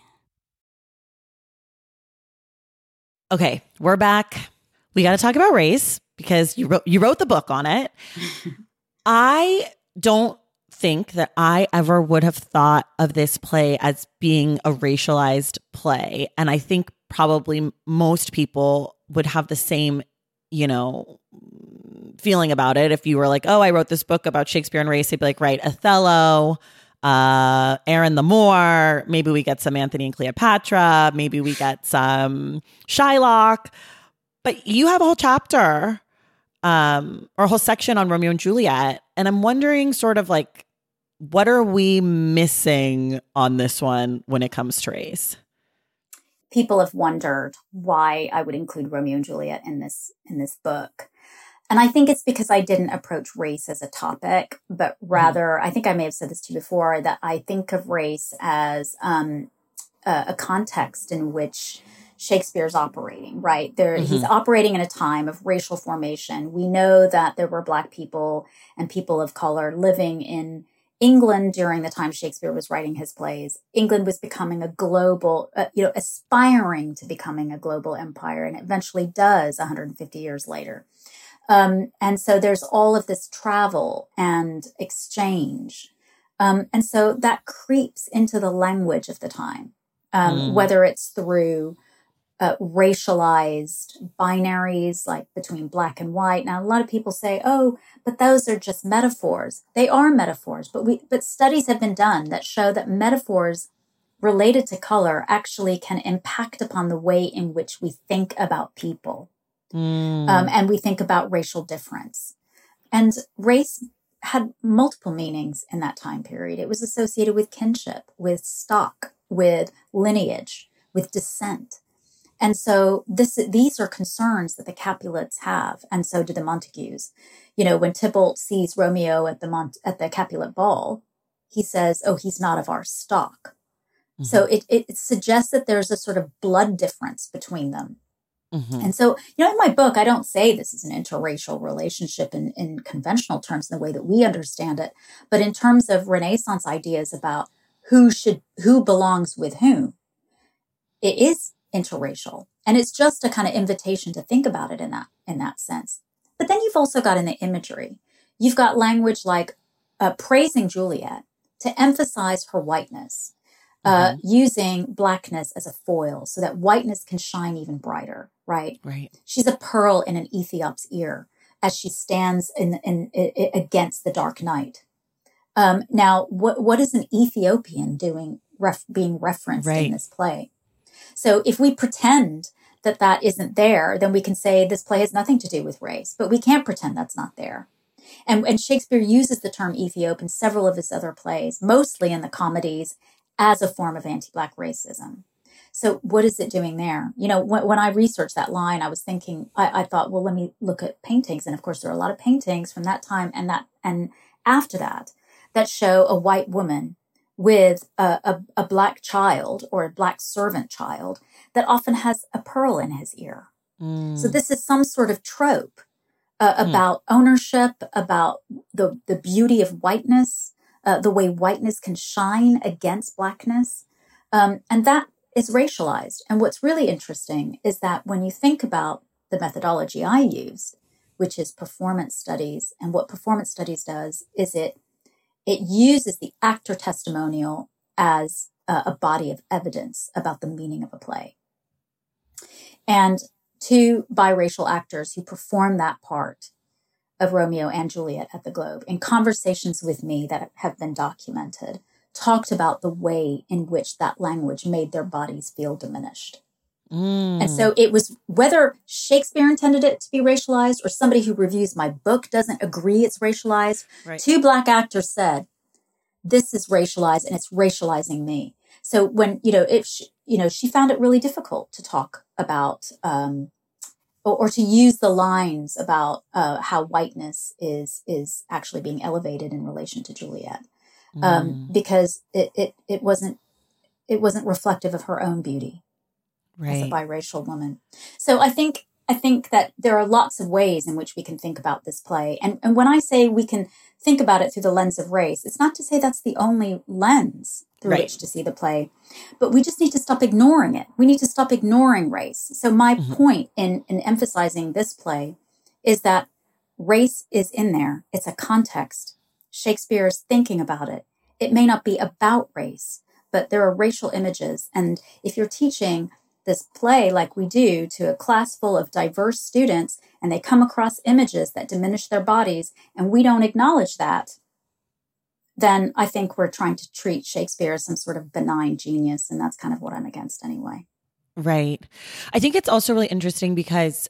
Okay, we're back. We got to talk about race because you wrote the book on it. I don't think that I ever would have thought of this play as being a racialized play. And I think probably most people would have the same, feeling about it. If you were like, oh, I wrote this book about Shakespeare and race, they'd be like, right, Othello, Aaron the Moor, maybe we get some Antony and Cleopatra, maybe we get some Shylock. But you have a whole chapter or a whole section on Romeo and Juliet. And I'm wondering sort of like, what are we missing on this one when it comes to race? People have wondered why I would include Romeo and Juliet in this book. And I think it's because I didn't approach race as a topic, but rather, I think I may have said this to you before, that I think of race as a context in which Shakespeare's operating, right? He's operating in a time of racial formation. We know that there were Black people and people of color living in England during the time Shakespeare was writing his plays. England was becoming a global, aspiring to becoming a global empire, and it eventually does 150 years later. And so there's all of this travel and exchange. And so that creeps into the language of the time, whether it's through racialized binaries, like between black and white. Now, a lot of people say, oh, but those are just metaphors. They are metaphors, but studies have been done that show that metaphors related to color actually can impact upon the way in which we think about people. And we think about racial difference. And race had multiple meanings in that time period. It was associated with kinship, with stock, with lineage, with descent. And so these are concerns that the Capulets have, and so do the Montagues. You know, when Tybalt sees Romeo at the Capulet ball, he says, oh, he's not of our stock. Mm-hmm. So it suggests that there's a sort of blood difference between them. Mm-hmm. And so, you know, in my book, I don't say this is an interracial relationship in conventional terms in the way that we understand it, but in terms of Renaissance ideas about who belongs with whom, it is interracial. And it's just a kind of invitation to think about it in that sense. But then you've also got in the imagery, you've got language like praising Juliet to emphasize her whiteness, using blackness as a foil so that whiteness can shine even brighter, right? Right. She's a pearl in an Ethiop's ear as she stands against the dark night. Now, what is an Ethiopian doing, being referenced in this play? So if we pretend that isn't there, then we can say this play has nothing to do with race, but we can't pretend that's not there. And Shakespeare uses the term Ethiop in several of his other plays, mostly in the comedies, as a form of anti-Black racism. So what is it doing there? You know, when I researched that line, I was thinking, I thought, well, let me look at paintings. And of course, there are a lot of paintings from that time and after that show a white woman with a Black child or a Black servant child that often has a pearl in his ear. So this is some sort of trope about ownership, about the beauty of whiteness, the way whiteness can shine against Blackness. And that is racialized. And what's really interesting is that when you think about the methodology I used, which is performance studies, and what performance studies does is it uses the actor testimonial as a body of evidence about the meaning of a play. And two biracial actors who perform that part of Romeo and Juliet at the Globe, in conversations with me that have been documented, talked about the way in which that language made their bodies feel diminished. And so it was, whether Shakespeare intended it to be racialized or somebody who reviews my book doesn't agree it's racialized, right. Two Black actors said, this is racialized and it's racializing me. So when, she found it really difficult to talk about, or to use the lines about how whiteness is actually being elevated in relation to Juliet, because it wasn't reflective of her own beauty. Right. As a biracial woman. So I think that there are lots of ways in which we can think about this play. And when I say we can think about it through the lens of race, it's not to say that's the only lens through which to see the play, but we just need to stop ignoring it. We need to stop ignoring race. So my point in emphasizing this play is that race is in there. It's a context. Shakespeare is thinking about it. It may not be about race, but there are racial images. And if you're teaching this play like we do to a class full of diverse students and they come across images that diminish their bodies and we don't acknowledge that, then I think we're trying to treat Shakespeare as some sort of benign genius. And that's kind of what I'm against anyway. Right. I think it's also really interesting because,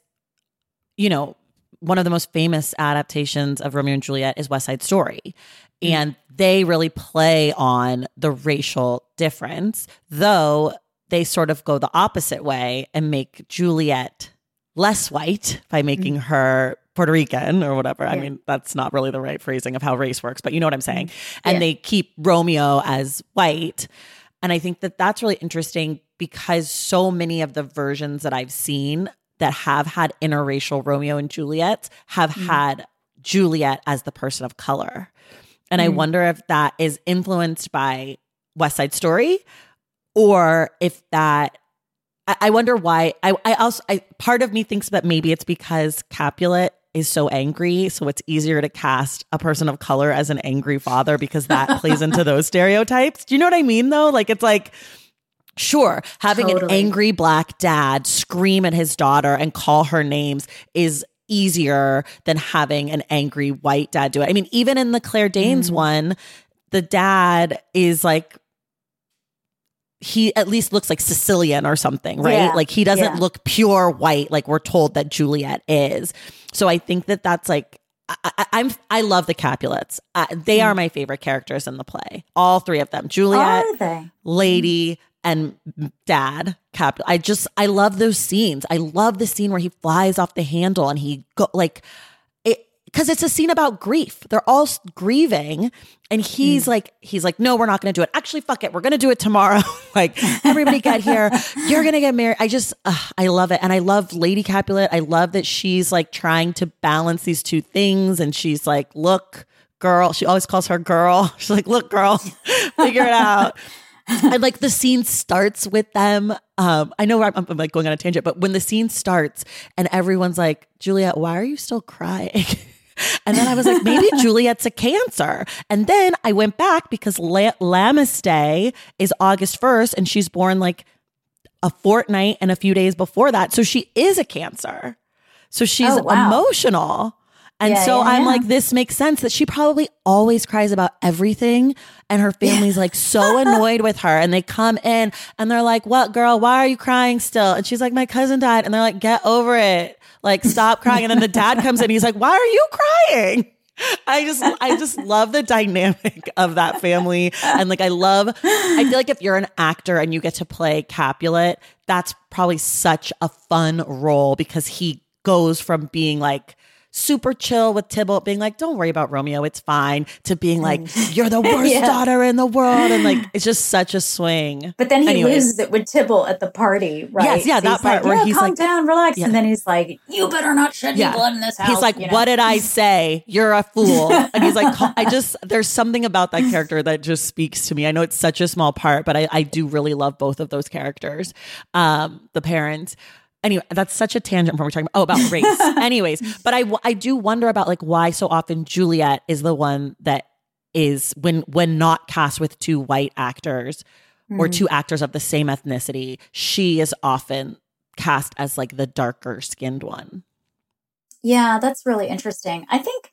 one of the most famous adaptations of Romeo and Juliet is West Side Story. And they really play on the racial difference, though they sort of go the opposite way and make Juliet less white by making her Puerto Rican or whatever. Yeah. I mean, that's not really the right phrasing of how race works, but you know what I'm saying? And they keep Romeo as white. And I think that that's really interesting because so many of the versions that I've seen that have had interracial Romeo and Juliet have had Juliet as the person of color. And I wonder if that is influenced by West Side Story, or if that, I wonder why. I part of me thinks that maybe it's because Capulet is so angry, so it's easier to cast a person of color as an angry father because that plays into those stereotypes. Do you know what I mean, though? Like, it's like Sure. Having an angry Black dad scream at his daughter and call her names is easier than having an angry white dad do it. I mean, even in the Claire Danes one, the dad is like, he at least looks like Sicilian or something, right? Yeah, like he doesn't look pure white like we're told that Juliet is. So I think that that's like, I love the Capulets. They are my favorite characters in the play. All three of them. Juliet, Lady, and Dad. I love those scenes. I love the scene where he flies off the handle and he go like it, because it's a scene about grief. They're all grieving, and he's like, no, we're not going to do it. Actually, fuck it, we're going to do it tomorrow. Like, everybody get here. You're going to get married. I love it, and I love Lady Capulet. I love that she's like trying to balance these two things, and she's like, look, girl. She always calls her girl. She's like, look, girl, figure it out. And like the scene starts with them. I know I'm like going on a tangent, but when the scene starts and everyone's like, Juliet, why are you still crying? And then I was like, maybe Juliet's a Cancer. And then I went back because Lammas Day is August 1st and she's born like a fortnight and a few days before that. So she is a Cancer. So she's emotional. And I'm like, this makes sense that she probably always cries about everything. And her family's like so annoyed with her. And they come in and they're like, what, girl, why are you crying still? And she's like, my cousin died. And they're like, get over it. Like, stop crying. And then the dad comes in. He's like, why are you crying? I just love the dynamic of that family. And like, I feel like if you're an actor and you get to play Capulet, that's probably such a fun role because he goes from being like, super chill with Tybalt being like, don't worry about Romeo, it's fine, to being like, you're the worst daughter in the world. And like, it's just such a swing. But then he loses it with Tybalt at the party, right? Yes, yeah, so that part where he's calm like, down, relax. And then he's like, you better not shed any blood in this house. He's like, what did I say? You're a fool. And he's like, there's something about that character that just speaks to me. I know it's such a small part, but I do really love both of those characters. The parents. Anyway, that's such a tangent from we're talking about race. Anyways, but I do wonder about like why so often Juliet is the one that is when not cast with two white actors or two actors of the same ethnicity, she is often cast as like the darker skinned one. Yeah, that's really interesting. I think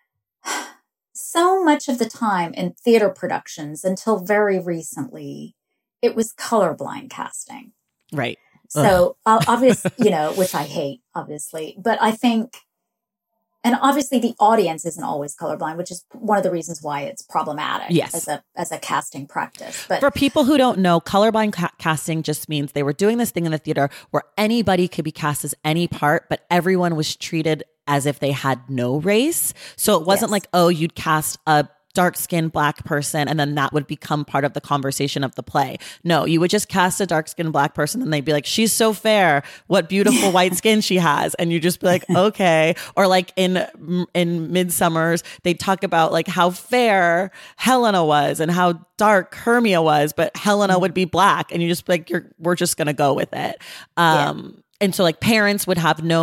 so much of the time in theater productions until very recently, it was colorblind casting. Right. So obviously, which I hate, obviously, but I think, and obviously the audience isn't always colorblind, which is one of the reasons why it's problematic as a casting practice. But for people who don't know, colorblind casting just means they were doing this thing in the theater where anybody could be cast as any part, but everyone was treated as if they had no race. So it wasn't like, oh, you'd cast a dark-skinned Black person and then that would become part of the conversation of the play. No, you would just cast a dark-skinned Black person and they'd be like, she's so fair, what beautiful white skin she has. And you just be like, okay. Or like in Midsummers, they talk about like how fair Helena was and how dark Hermia was, but Helena would be Black. And you just be like, we're just going to go with it. And so like parents they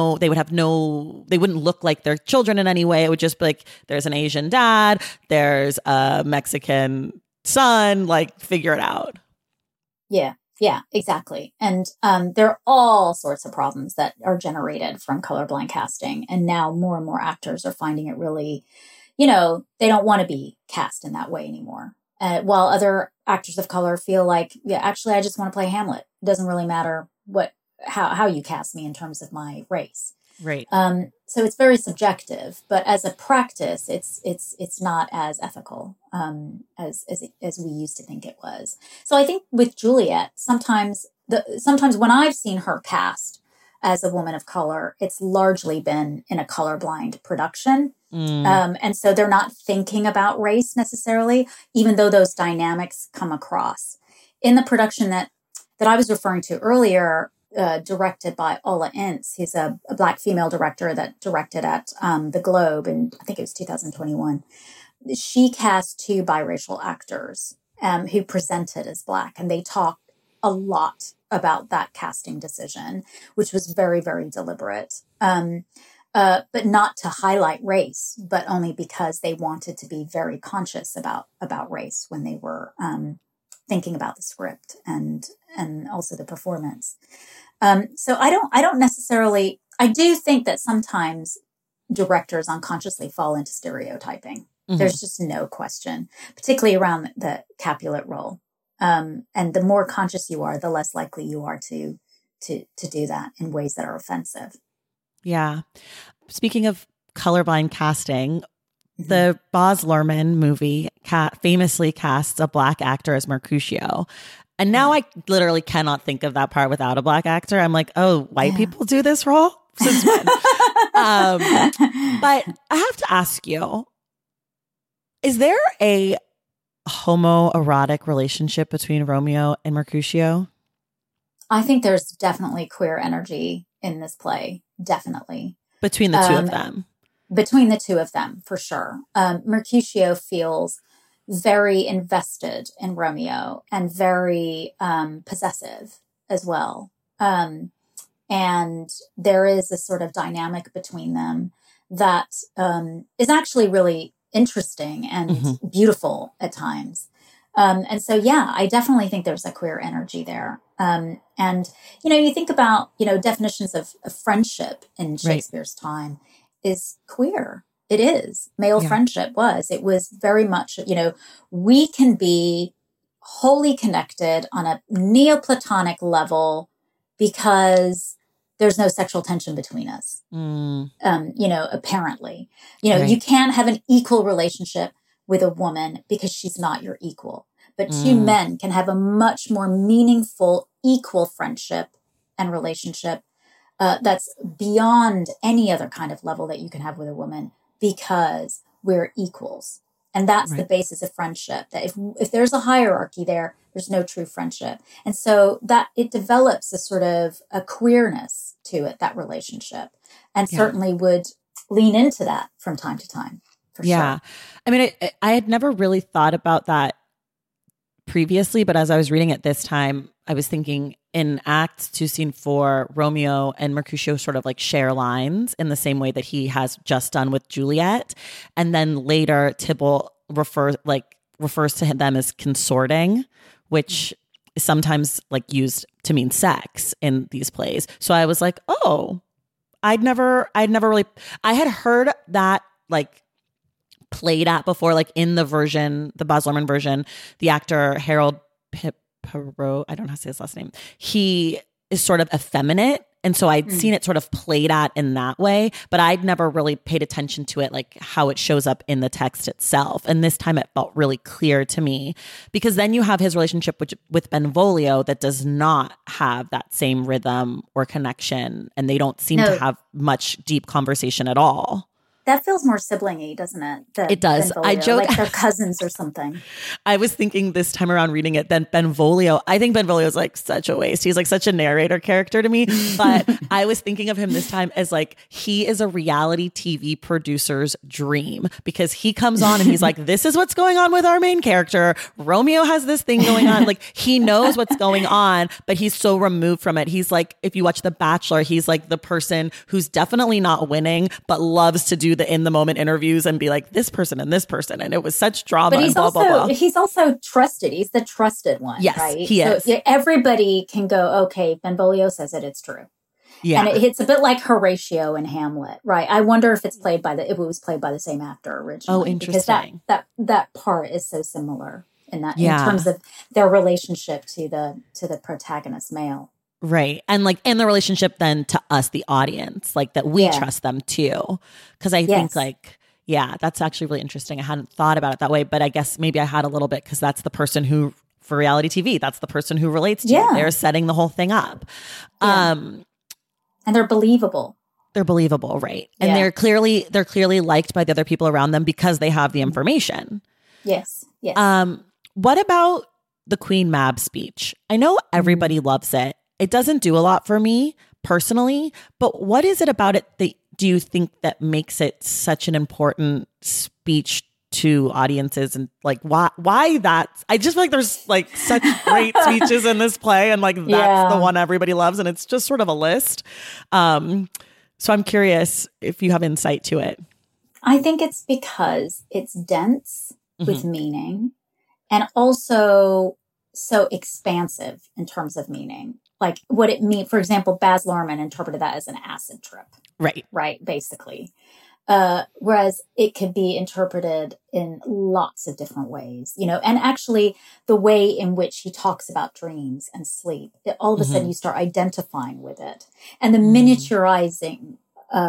wouldn't look like their children in any way. It would just be like, there's an Asian dad, there's a Mexican son, like figure it out. Yeah, exactly. And there are all sorts of problems that are generated from colorblind casting. And now more and more actors are finding it really, they don't want to be cast in that way anymore. While other actors of color feel like, actually, I just want to play Hamlet. It doesn't really matter how you cast me in terms of my race. Right. So it's very subjective, but as a practice, it's not as ethical as we used to think it was. So I think with Juliet, sometimes when I've seen her cast as a woman of color, it's largely been in a colorblind production. And so they're not thinking about race necessarily, even though those dynamics come across. In the production that I was referring to earlier, directed by Ola Ince. He's a Black female director that directed at the Globe in, I think it was 2021. She cast two biracial actors who presented as Black, and they talked a lot about that casting decision, which was very, very deliberate. But not to highlight race, but only because they wanted to be very conscious about race when they were thinking about the script and also the performance. So I don't necessarily, I do think that sometimes directors unconsciously fall into stereotyping. Mm-hmm. There's just no question, particularly around the Capulet role. And the more conscious you are, the less likely you are to do that in ways that are offensive. Yeah. Speaking of colorblind casting, the Baz Luhrmann movie famously casts a Black actor as Mercutio. And now I literally cannot think of that part without a Black actor. I'm like, oh, white people do this role? Since when? But I have to ask you, is there a homoerotic relationship between Romeo and Mercutio? I think there's definitely queer energy in this play. Definitely. Between the two of them. Between the two of them, for sure. Mercutio feels very invested in Romeo and very possessive as well. And there is a sort of dynamic between them that is actually really interesting and beautiful at times. And so, yeah, I definitely think there's a queer energy there. And, you think about, definitions of friendship in Shakespeare's time is queer. It is. Male friendship was. It was very much, we can be wholly connected on a Neoplatonic level because there's no sexual tension between us. Apparently. You can't have an equal relationship with a woman because she's not your equal. But two men can have a much more meaningful, equal friendship and relationship that's beyond any other kind of level that you can have with a woman because we're equals. And that's the basis of friendship, that if there's a hierarchy there's no true friendship. And so that it develops a sort of a queerness to it, that relationship, and certainly would lean into that from time to time. For sure. I mean, I had never really thought about that previously, but as I was reading it this time, I was thinking in Acts 2, Scene 4, Romeo and Mercutio sort of like share lines in the same way that he has just done with Juliet. And then later Tybalt refers to them as consorting, which is sometimes like used to mean sex in these plays. So I was like, oh, I had heard that like played at before, like in the Baz Luhrmann version, the actor Harold Perot, I don't know how to say his last name, he is sort of effeminate. And so I'd seen it sort of played at in that way, but I'd never really paid attention to it, like how it shows up in the text itself. And this time it felt really clear to me, because then you have his relationship with Benvolio that does not have that same rhythm or connection. And they don't seem to have much deep conversation at all. That feels more sibling-y, doesn't it? It does. Benvolio, I joke. Like they're cousins or something. I was thinking this time around reading it, then Benvolio, I think Benvolio is like such a waste. He's like such a narrator character to me. But I was thinking of him this time as like, he is a reality TV producer's dream, because he comes on and he's like, this is what's going on with our main character. Romeo has this thing going on. Like, he knows what's going on, but he's so removed from it. He's like, if you watch The Bachelor, he's like the person who's definitely not winning, but loves to do the in the moment interviews and be like this person and this person, and it was such drama. But he's and blah, blah, blah. He's also trusted. He's the trusted one. Yes, right? he is. So everybody can go, okay, Benvolio says it's true. Yeah, and it's a bit like Horatio in Hamlet, right? I wonder if it was played by the same actor originally. Oh, interesting. Because that part is so similar in terms of their relationship to the protagonist male. Right. And like in the relationship then to us, the audience, like that we trust them too. Because I think like, that's actually really interesting. I hadn't thought about it that way, but I guess maybe I had a little bit, because that's the person who, for reality TV, that's the person who relates to you. They're setting the whole thing up. Yeah. And they're believable. They're believable, right? And they're clearly liked by the other people around them because they have the information. Yes. Yes. What about the Queen Mab speech? I know everybody loves it. It doesn't do a lot for me personally, but what is it about it that do you think that makes it such an important speech to audiences, and like why that? I just feel like there's like such great speeches in this play, and like that's the one everybody loves, and it's just sort of a list. So I'm curious if you have insight to it. I think it's because it's dense with meaning, and also so expansive in terms of meaning. Like what it means, for example, Baz Luhrmann interpreted that as an acid trip. Right, basically. Whereas it could be interpreted in lots of different ways, you know, and actually the way in which he talks about dreams and sleep, all of a sudden you start identifying with it. And the miniaturizing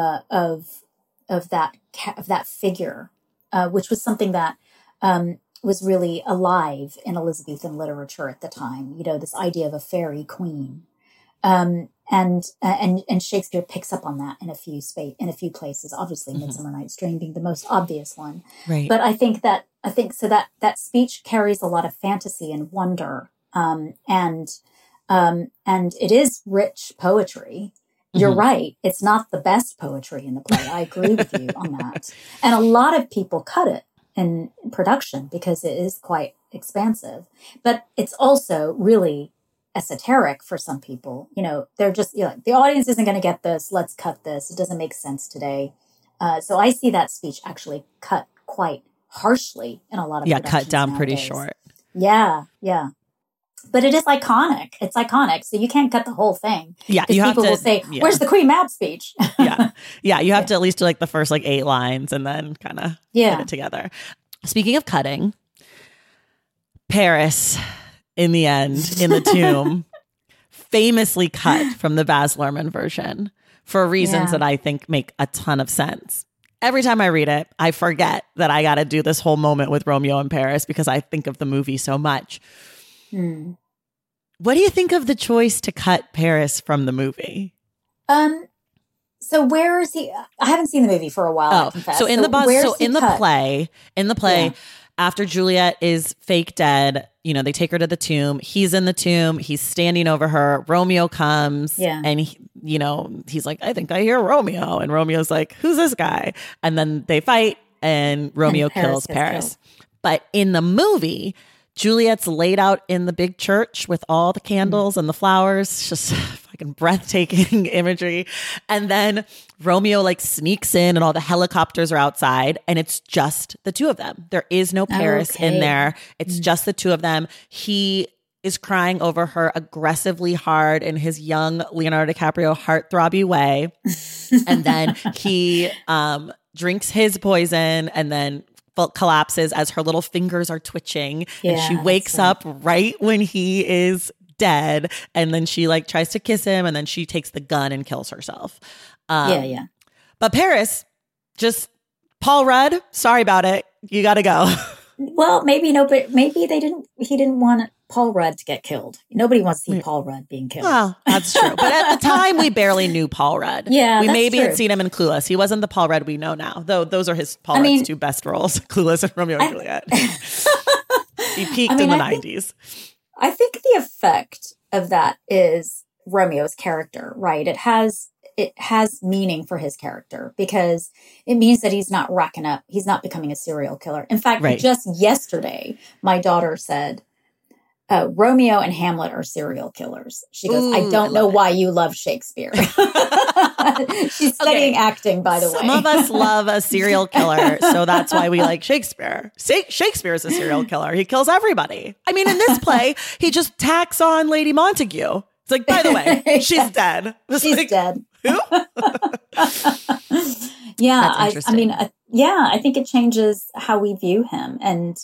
of that figure, which was something that was really alive in Elizabethan literature at the time, you know, this idea of a fairy queen. And Shakespeare picks up on that in a few places. Obviously, Midsummer Night's Dream being the most obvious one. Right. But I think so that speech carries a lot of fantasy and wonder, and it is rich poetry. You're right. It's not the best poetry in the play. I agree with you on that. And a lot of people cut it in production because it is quite expansive. But it's also really esoteric for some people. You know, they're just, you know, the audience isn't going to get this. Let's cut this. It doesn't make sense today. So I see that speech actually cut quite harshly in a lot of cut down nowadays. pretty short. Yeah. But it is iconic. It's iconic. So you can't cut the whole thing. Yeah. People will say, where's the Queen Mab speech? Yeah. You have to at least do like the first like 8 lines and then kind of put it together. Speaking of cutting, Paris, in the end, in the tomb, famously cut from the Baz Luhrmann version for reasons that I think make a ton of sense. Every time I read it, I forget that I got to do this whole moment with Romeo and Paris because I think of the movie so much. What do you think of the choice to cut Paris from the movie? So where is he? I haven't seen the movie for a while. I confess. So in the play, after Juliet is fake dead, you know, they take her to the tomb. He's in the tomb. He's standing over her. Romeo comes and he's like, I think I hear Romeo. And Romeo's like, who's this guy? And then they fight and Romeo kills Paris. But in the movie, Juliet's laid out in the big church with all the candles and the flowers, just fucking breathtaking imagery. And then Romeo like sneaks in and all the helicopters are outside and it's just the two of them. There is no Paris in there. It's just the two of them. He is crying over her aggressively hard in his young Leonardo DiCaprio heartthrobby way. And then he drinks his poison and then collapses as her little fingers are twitching and she wakes up right when he is dead, and then she like tries to kiss him and then she takes the gun and kills herself. But Paris, just Paul Rudd, sorry about it, you gotta go. Well, maybe he didn't want Paul Rudd to get killed. Nobody wants to see Paul Rudd being killed. Well, that's true. But at the time, we barely knew Paul Rudd. Yeah, we maybe true. had seen him in Clueless. He wasn't the Paul Rudd we know now, though. Those are his Rudd's two best roles: Clueless and Romeo and Juliet. He peaked in the 90s. I think the effect of that is Romeo's character, right? It has meaning for his character because it means that he's not racking up. He's not becoming a serial killer. In fact, just yesterday, my daughter said, Romeo and Hamlet are serial killers. She goes, I don't know why you love Shakespeare. She's studying acting, by the way. Some of us love a serial killer, so that's why we like Shakespeare. Shakespeare is a serial killer. He kills everybody. I mean, in this play, he just tacks on Lady Montague. It's like, by the way, she's dead. She's dead. Who? Yeah, I think it changes how we view him. And,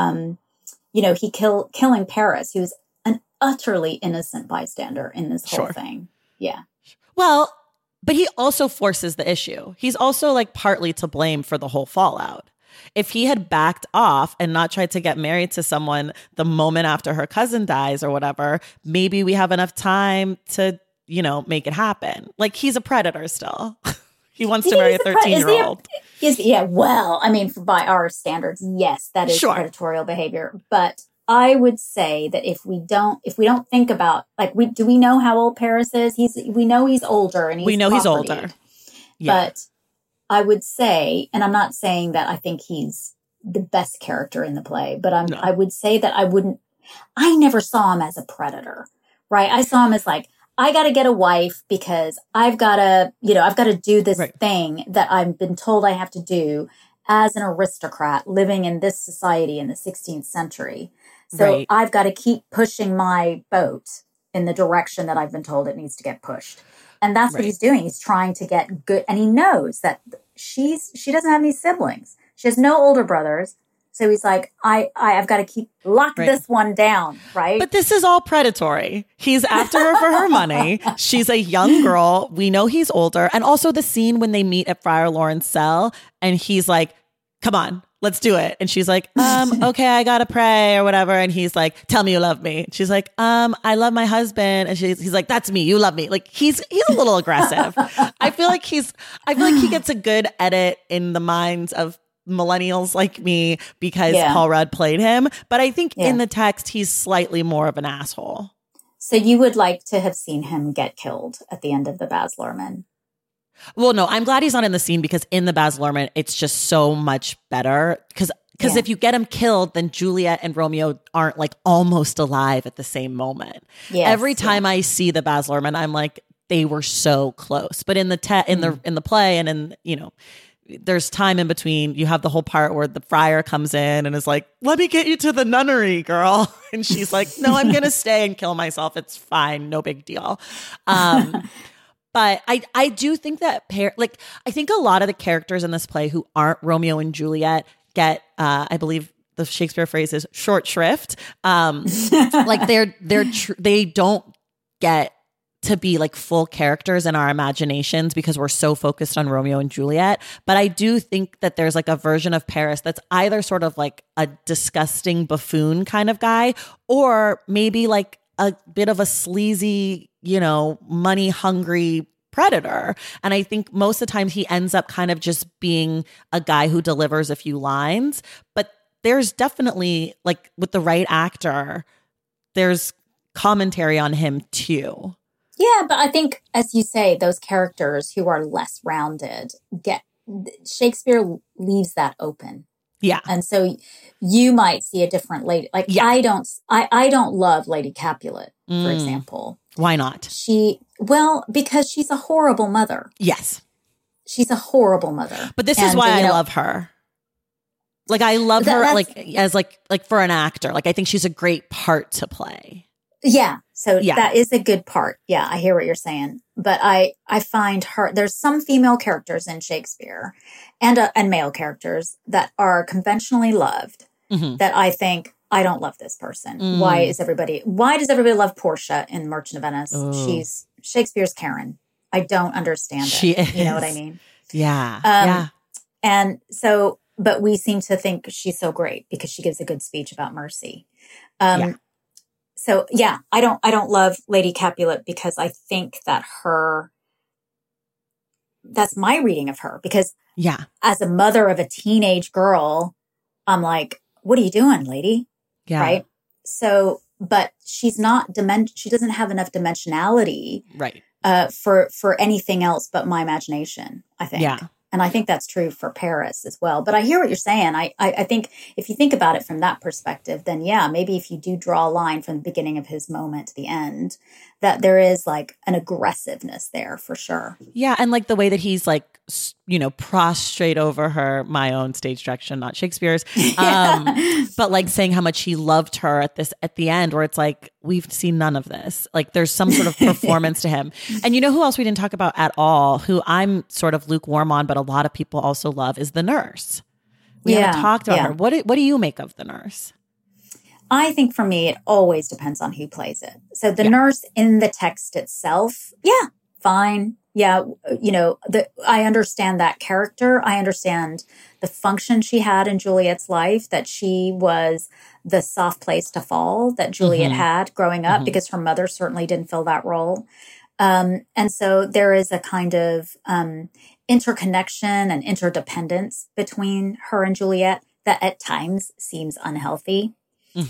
killing Paris, who's an utterly innocent bystander in this whole thing. Yeah. Well, but he also forces the issue. He's also like partly to blame for the whole fallout. If he had backed off and not tried to get married to someone the moment after her cousin dies or whatever, maybe we have enough time to, make it happen. Like, he's a predator still. He wants to marry a 13-year-old. Well, I mean, by our standards, yes, that is predatorial behavior. But I would say that if we don't think about, do we know how old Paris is? We know he's older, and he's older. Yeah. But I would say, and I'm not saying that I think he's the best character in the play, but I would say that I never saw him as a predator, right? I saw him as like, I got to get a wife because I've got to do this thing that I've been told I have to do as an aristocrat living in this society in the 16th century. So I've got to keep pushing my boat in the direction that I've been told it needs to get pushed. And that's what he's doing. He's trying to get good. And he knows that she doesn't have any siblings. She has no older brothers. So he's like, I've got to lock this one down, right? But this is all predatory. He's after her for her money. She's a young girl. We know he's older. And also the scene when they meet at Friar Lawrence's cell and he's like, come on, let's do it. And she's like, okay, I got to pray or whatever. And he's like, tell me you love me. She's like, I love my husband. And he's like, that's me. You love me. Like he's a little aggressive. I feel like he gets a good edit in the minds of millennials like me because Paul Rudd played him. But I think in the text, he's slightly more of an asshole. So you would like to have seen him get killed at the end of the Baz Luhrmann? Well, no, I'm glad he's not in the scene because in the Baz Luhrmann, it's just so much better. Because if you get him killed, then Juliet and Romeo aren't like almost alive at the same moment. Yes, every time I see the Baz Luhrmann, I'm like, they were so close. But in the in the play and in, you know, there's time in between. You have the whole part where the friar comes in and is like, let me get you to the nunnery, girl. And she's like, no, I'm going to stay and kill myself. It's fine. No big deal. But I do think that I think a lot of the characters in this play who aren't Romeo and Juliet get, I believe the Shakespeare phrase is short shrift. Like they don't get to be like full characters in our imaginations because we're so focused on Romeo and Juliet. But I do think that there's like a version of Paris that's either sort of like a disgusting buffoon kind of guy, or maybe like a bit of a sleazy, you know, money hungry predator. And I think most of the time he ends up kind of just being a guy who delivers a few lines. But there's definitely, like with the right actor, there's commentary on him too. Yeah, but I think, as you say, those characters who are less rounded Shakespeare leaves that open. Yeah. And so you might see a different lady. Like I don't love Lady Capulet, for example. Why not? Because she's a horrible mother. Yes. She's a horrible mother. But this is why I love her. Like I love her as for an actor. Like I think she's a great part to play. Yeah. So that is a good part. Yeah, I hear what you're saying. But I find her, there's some female characters in Shakespeare and male characters that are conventionally loved that I think, I don't love this person. Why does everybody love Portia in Merchant of Venice? She's Shakespeare's Karen. I don't understand it. She is. You know what I mean? Yeah. And so, but we seem to think she's so great because she gives a good speech about mercy. So yeah, I don't love Lady Capulet because I think that that's my reading of her, because as a mother of a teenage girl, I'm like, what are you doing, lady? Yeah. Right. So, but she's not she doesn't have enough dimensionality. Right. For anything else but my imagination, I think. Yeah. And I think that's true for Paris as well. But I hear what you're saying. I think if you think about it from that perspective, then yeah, maybe if you do draw a line from the beginning of his moment to the end, that there is like an aggressiveness there for sure. Yeah. And like the way that he's like, you know, prostrate over her, my own stage direction, not Shakespeare's, but like saying how much he loved her at the end, where it's like, we've seen none of this. Like there's some sort of performance to him. And you know who else we didn't talk about at all, who I'm sort of lukewarm on, but a lot of people also love, is the nurse. We haven't talked about her. What do you make of the nurse? I think for me, it always depends on who plays it. So the nurse in the text itself, fine. Yeah, you know, I understand that character. I understand the function she had in Juliet's life, that she was the soft place to fall that Juliet had growing up, because her mother certainly didn't fill that role. And so there is a kind of interconnection and interdependence between her and Juliet that at times seems unhealthy. That's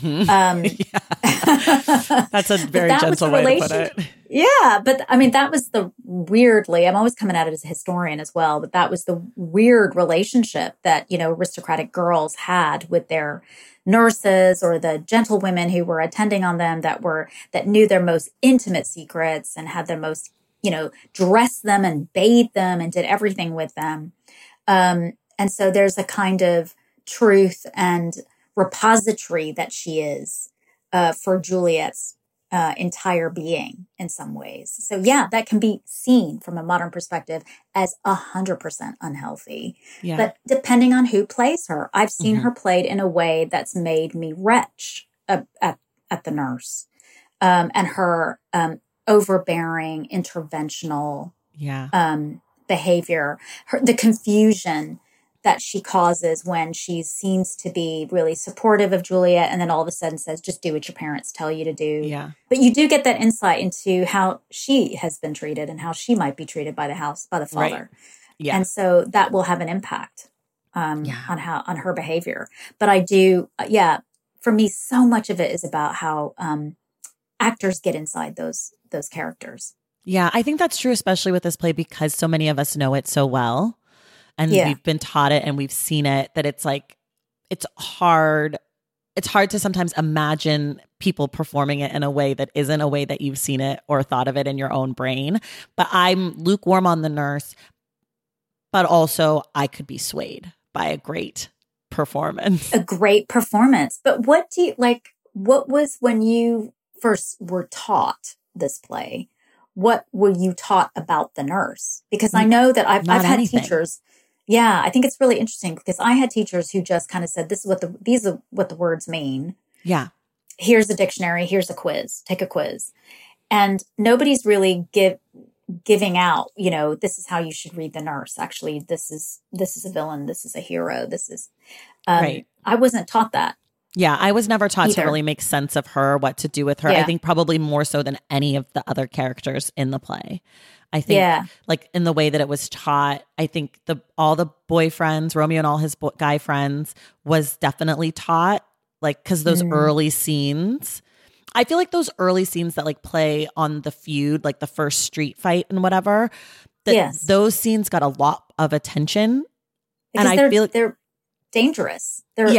a very gentle way to put it. Yeah, but I mean, that was I'm always coming at it as a historian as well, but that was the weird relationship that, you know, aristocratic girls had with their nurses or the gentlewomen who were attending on them that knew their most intimate secrets and had their most, you know, dressed them and bathed them and did everything with them. And so there's a kind of truth and repository that she is for Juliet's entire being in some ways. So yeah, that can be seen from a modern perspective as 100% unhealthy. Yeah. But depending on who plays her, I've seen her played in a way that's made me retch at the nurse, and her overbearing, interventional behavior, the confusion that she causes when she seems to be really supportive of Juliet and then all of a sudden says, just do what your parents tell you to do. Yeah. But you do get that insight into how she has been treated and how she might be treated by the father. Right. Yeah. And so that will have an impact on her behavior. But I do, for me, so much of it is about how actors get inside those characters. Yeah, I think that's true, especially with this play, because so many of us know it so well. And we've been taught it and we've seen it, that it's like, it's hard to sometimes imagine people performing it in a way that isn't a way that you've seen it or thought of it in your own brain. But I'm lukewarm on the nurse, but also I could be swayed by a great performance. A great performance. But what was when you first were taught this play? What were you taught about the nurse? Because I know that I've had teachers. Yeah, I think it's really interesting because I had teachers who just kind of said, these are what the words mean. Yeah. Here's a dictionary. Here's a quiz. Take a quiz. And nobody's really giving out, this is how you should read the nurse. Actually, this is a villain. This is a hero. This is, right. I wasn't taught that. Yeah, I was never taught to really make sense of her, what to do with her. Yeah. I think probably more so than any of the other characters in the play. I think like in the way that it was taught, I think all the boyfriends, Romeo and all his guy friends, was definitely taught, like, because those early scenes, I feel like those early scenes that like play on the feud, like the first street fight and whatever, those scenes got a lot of attention. Because and I feel like they're dangerous.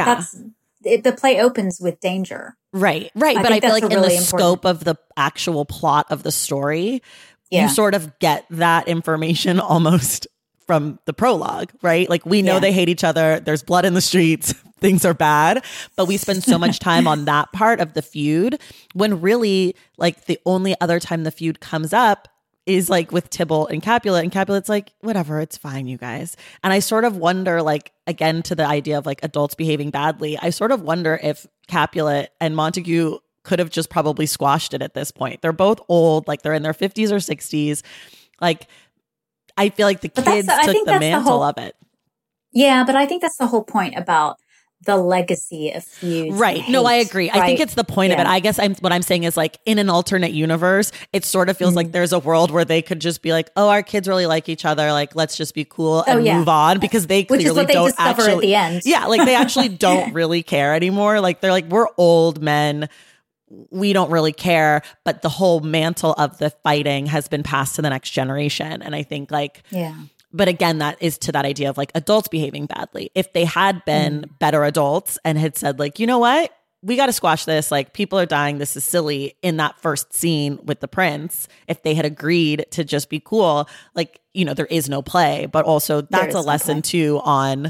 The play opens with danger. Right. But I feel like in the scope of the actual plot of the story, you sort of get that information almost from the prologue, right? Like we know they hate each other. There's blood in the streets. Things are bad. But we spend so much time on that part of the feud when really like the only other time the feud comes up is like with Tybalt and Capulet. And Capulet's like, whatever, it's fine, you guys. And I sort of wonder, like, again, to the idea of like adults behaving badly, I sort of wonder if Capulet and Montague could have just probably squashed it at this point. They're both old, like they're in their 50s or 60s. Like, I feel like the kids took the mantle of it. Yeah, but I think that's the whole point about the legacy of feuds. Right. No, I agree. Right? I think it's the point of it. I guess what I'm saying is like in an alternate universe, it sort of feels like there's a world where they could just be like, oh, our kids really like each other. Like, let's just be cool and move on because they clearly don't actually at the end. Yeah. Like they actually don't really care anymore. Like they're like, we're old men. We don't really care. But the whole mantle of the fighting has been passed to the next generation. And I think like, but again, that is to that idea of like adults behaving badly. If they had been better adults and had said like, you know what, we got to squash this. Like people are dying. This is silly. In that first scene with the prince, if they had agreed to just be cool, like, there is no play, but also that's a lesson too on,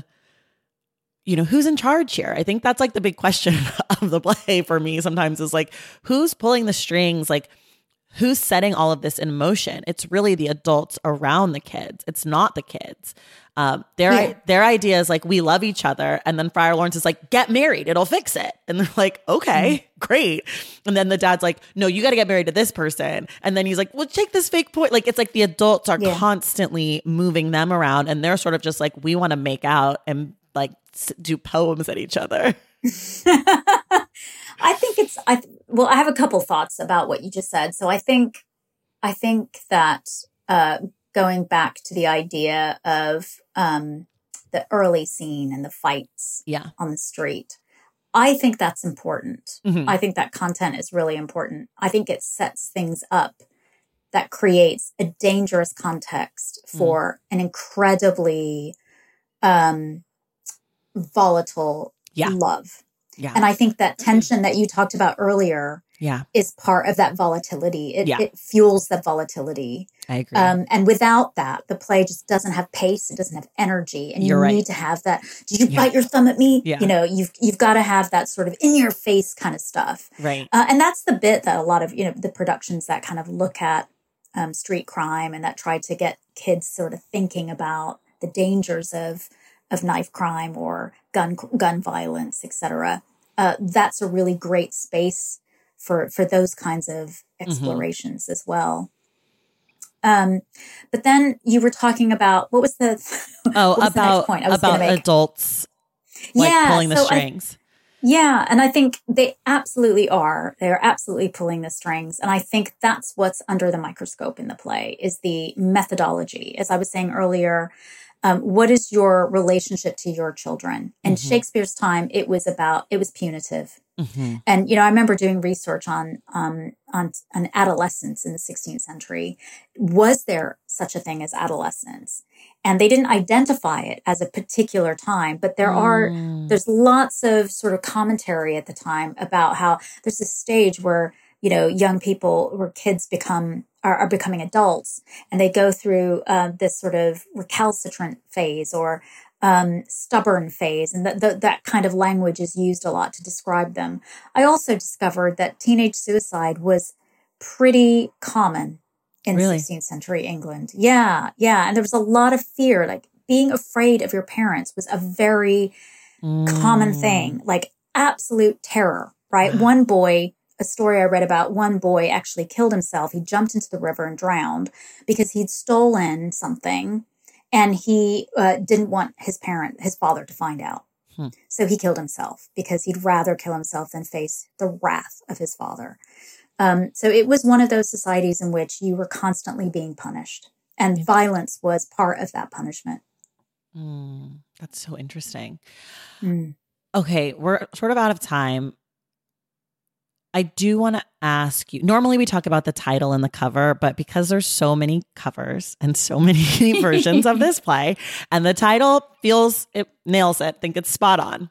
who's in charge here? I think that's like the big question of the play for me sometimes is like, who's pulling the strings? Like, who's setting all of this in motion? It's really the adults around the kids. It's not the kids. Their idea is like, we love each other. And then Friar Lawrence is like, get married. It'll fix it. And they're like, okay, great. And then the dad's like, no, you got to get married to this person. And then he's like, well, take this fake point. Like, it's like the adults are constantly moving them around. And they're sort of just like, we want to make out and like do poems at each other. I think I have a couple thoughts about what you just said. So I think that going back to the idea of the early scene and the fights on the street, I think that's important. Mm-hmm. I think that content is really important. I think it sets things up that creates a dangerous context for an incredibly volatile love. Yeah. And I think that tension that you talked about earlier is part of that volatility. It fuels that volatility. I agree. And without that, the play just doesn't have pace. It doesn't have energy. And you need to have that. Did you bite your thumb at me? Yeah. You know, you've got to have that sort of in your face kind of stuff. Right. And that's the bit that a lot of, the productions that kind of look at street crime and that try to get kids sort of thinking about the dangers of knife crime or gun violence, etc. That's a really great space for those kinds of explorations as well. But then you were talking about, what was the next point I was about adults pulling the strings. And I think they absolutely are. They're absolutely pulling the strings. And I think that's what's under the microscope in the play is the methodology. As I was saying earlier, what is your relationship to your children? In Shakespeare's time, it was punitive. And, I remember doing research on adolescence in the 16th century. Was there such a thing as adolescence? And they didn't identify it as a particular time, but there's lots of sort of commentary at the time about how there's this stage where, young people, where kids are becoming adults, and they go through this sort of recalcitrant phase or stubborn phase, and that kind of language is used a lot to describe them. I also discovered that teenage suicide was pretty common in 16th century England. Yeah. And there was a lot of fear, like being afraid of your parents was a very common thing, like absolute terror, right? One boy, a story I read about, one boy actually killed himself. He jumped into the river and drowned because he'd stolen something and he didn't want his father to find out. So he killed himself because he'd rather kill himself than face the wrath of his father. So it was one of those societies in which you were constantly being punished, and violence was part of that punishment. That's so interesting. Okay, we're sort of out of time. I do want to ask you, normally we talk about the title and the cover, but because there's so many covers and so many versions of this play, and the title it nails it, I think it's spot on.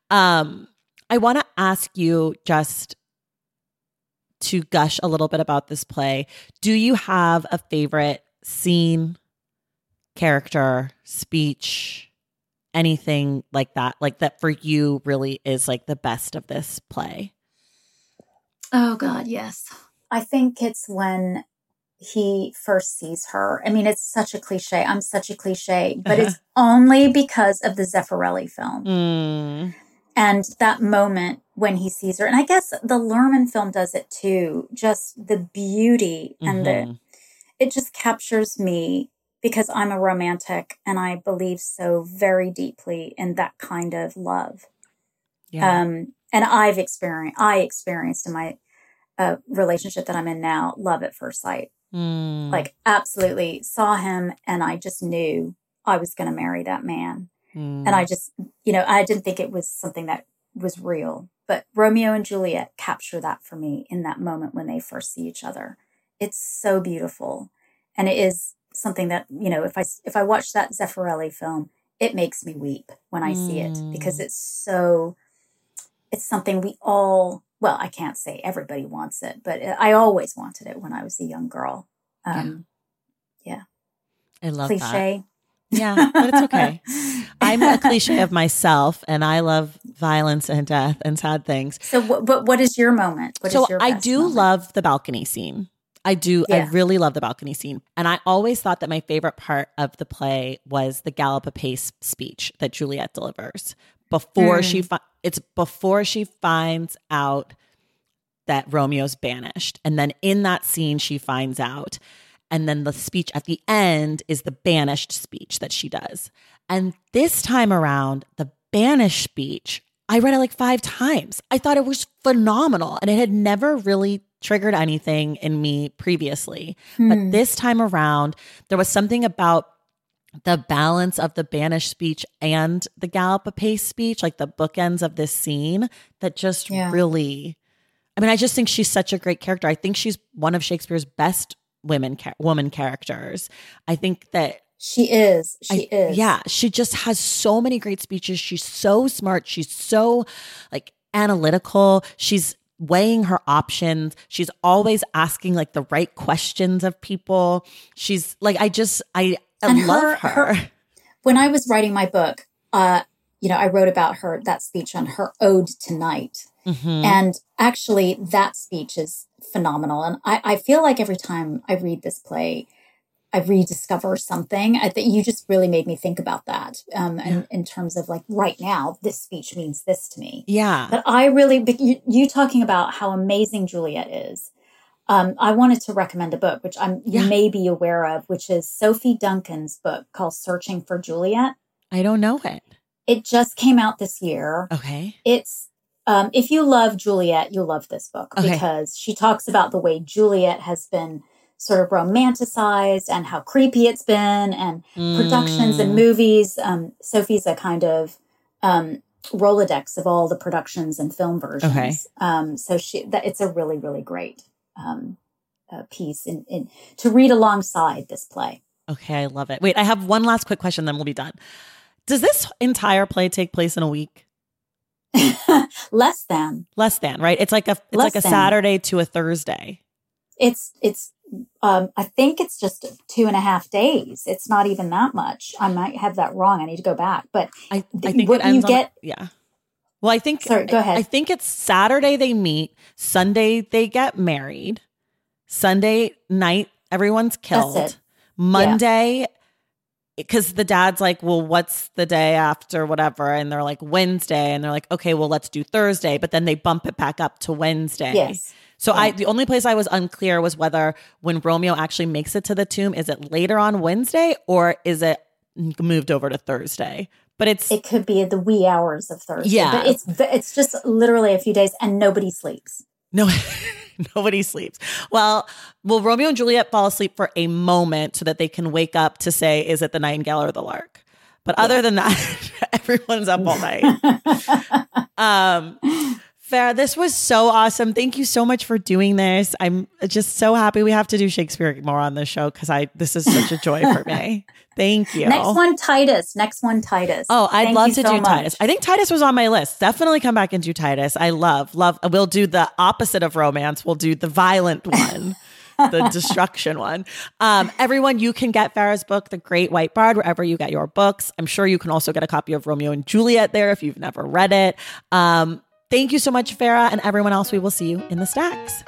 I want to ask you just to gush a little bit about this play. Do you have a favorite scene, character, speech, anything like that for you really is like the best of this play? Oh God, yes. I think it's when he first sees her. I mean, it's such a cliche. I'm such a cliche, but it's only because of the Zeffirelli film. And that moment when he sees her. And I guess the Luhrmann film does it too. Just the beauty and it just captures me because I'm a romantic and I believe so very deeply in that kind of love. Yeah. And I experienced in my relationship that I'm in now, love at first sight. Like absolutely saw him and I just knew I was going to marry that man. And I just, I didn't think it was something that was real, but Romeo and Juliet capture that for me in that moment when they first see each other. It's so beautiful. And it is something that, if I watch that Zeffirelli film, it makes me weep when I see it because it's something we all, well, I can't say everybody wants it, but I always wanted it when I was a young girl. Yeah. I love cliche. That. Yeah, but it's okay. I'm a cliche of myself, and I love violence and death and sad things. So, what is your moment? I do love the balcony scene. I do. Yeah. I really love the balcony scene. And I always thought that my favorite part of the play was the gallop apace speech that Juliet delivers before before she finds out that Romeo's banished. And then in that scene, she finds out. And then the speech at the end is the banished speech that she does. And this time around, the banished speech, I read it like 5 times. I thought it was phenomenal. And it had never really triggered anything in me previously. But this time around, there was something about the balance of the banished speech and the gallop apace speech, like the bookends of this scene, that just really, I just think she's such a great character. I think she's one of Shakespeare's best woman characters. I think that she is. Yeah, she just has so many great speeches. She's so smart. She's so like analytical. She's weighing her options. She's always asking like the right questions of people. She's like, I love her. When I was writing my book, I wrote about that speech on her ode to night. Mm-hmm. And actually that speech is phenomenal. And I feel like every time I read this play, I rediscover something. I think you just really made me think about that. And in terms of like right now, this speech means this to me. Yeah. But I really, you talking about how amazing Juliet is. I wanted to recommend a book, which you may be aware of, which is Sophie Duncan's book called Searching for Juliet. I don't know it. It just came out this year. Okay. It's, if you love Juliet, you'll love this book because she talks about the way Juliet has been sort of romanticized and how creepy it's been and productions and movies. Sophie's a kind of Rolodex of all the productions and film versions. Okay. So it's a really, really great piece to read alongside this play. Okay, I love it. Wait, I have one last quick question, then we'll be done. Does this entire play take place in a week? Less than, right? It's like a Saturday to a Thursday. It's I think it's just 2.5 days. It's not even that much. I might have that wrong. I need to go back. But I think what you get. Yeah. Well, I think. Sorry, go ahead. I think it's Saturday they meet. Sunday they get married. Sunday night everyone's killed. That's it. Monday, because the dad's like, well, what's the day after whatever? And they're like Wednesday, and they're like, okay, well, let's do Thursday. But then they bump it back up to Wednesday. Yes. So the only place I was unclear was whether when Romeo actually makes it to the tomb, is it later on Wednesday or is it moved over to Thursday? But it could be the wee hours of Thursday. Yeah. But it's just literally a few days and nobody sleeps. No, nobody sleeps. Well, will Romeo and Juliet fall asleep for a moment so that they can wake up to say, is it the nightingale or the lark? But other than that, everyone's up all night. Farrah, this was so awesome. Thank you so much for doing this. I'm just so happy we have to do Shakespeare more on this show because this is such a joy for me. Thank you. Next one, Titus. Oh, I'd love to do Titus. I think Titus was on my list. Definitely come back and do Titus. I love. We'll do the opposite of romance. We'll do the violent one. The destruction one. Everyone, you can get Farrah's book, The Great White Bard, wherever you get your books. I'm sure you can also get a copy of Romeo and Juliet there if you've never read it. Thank you so much, Farrah, and everyone else. We will see you in the stacks.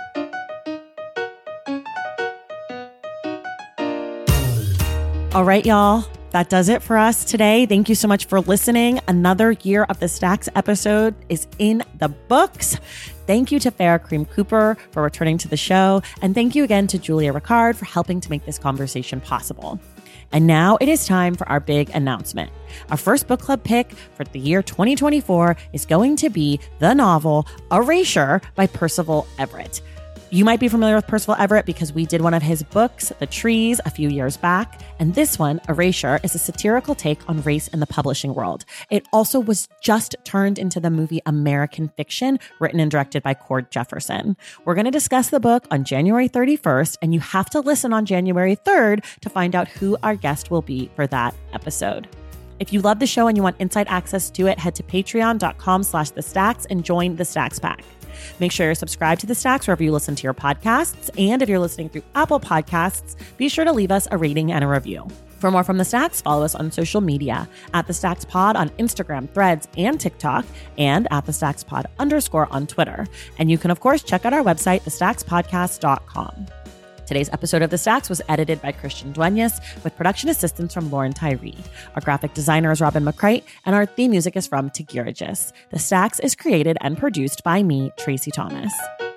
All right, y'all. That does it for us today. Thank you so much for listening. Another year of the Stacks episode is in the books. Thank you to Farrah Cream Cooper for returning to the show. And thank you again to Julia Ricard for helping to make this conversation possible. And now it is time for our big announcement. Our first book club pick for the year 2024 is going to be the novel Erasure by Percival Everett. You might be familiar with Percival Everett because we did one of his books, The Trees, a few years back. And this one, Erasure, is a satirical take on race in the publishing world. It also was just turned into the movie American Fiction, written and directed by Cord Jefferson. We're going to discuss the book on January 31st, and you have to listen on January 3rd to find out who our guest will be for that episode. If you love the show and you want inside access to it, head to patreon.com/thestacks and join the Stacks Pack. Make sure you're subscribed to The Stacks wherever you listen to your podcasts. And if you're listening through Apple Podcasts, be sure to leave us a rating and a review. For more from The Stacks, follow us on social media at The Stacks Pod on Instagram, Threads, and TikTok, and at The Stacks Pod _ on Twitter. And you can, of course, check out our website, thestackspodcast.com. Today's episode of The Stacks was edited by Christian Duenas with production assistance from Lauren Tyree. Our graphic designer is Robin McCrite, and our theme music is from Tegirigis. The Stacks is created and produced by me, Tracy Thomas.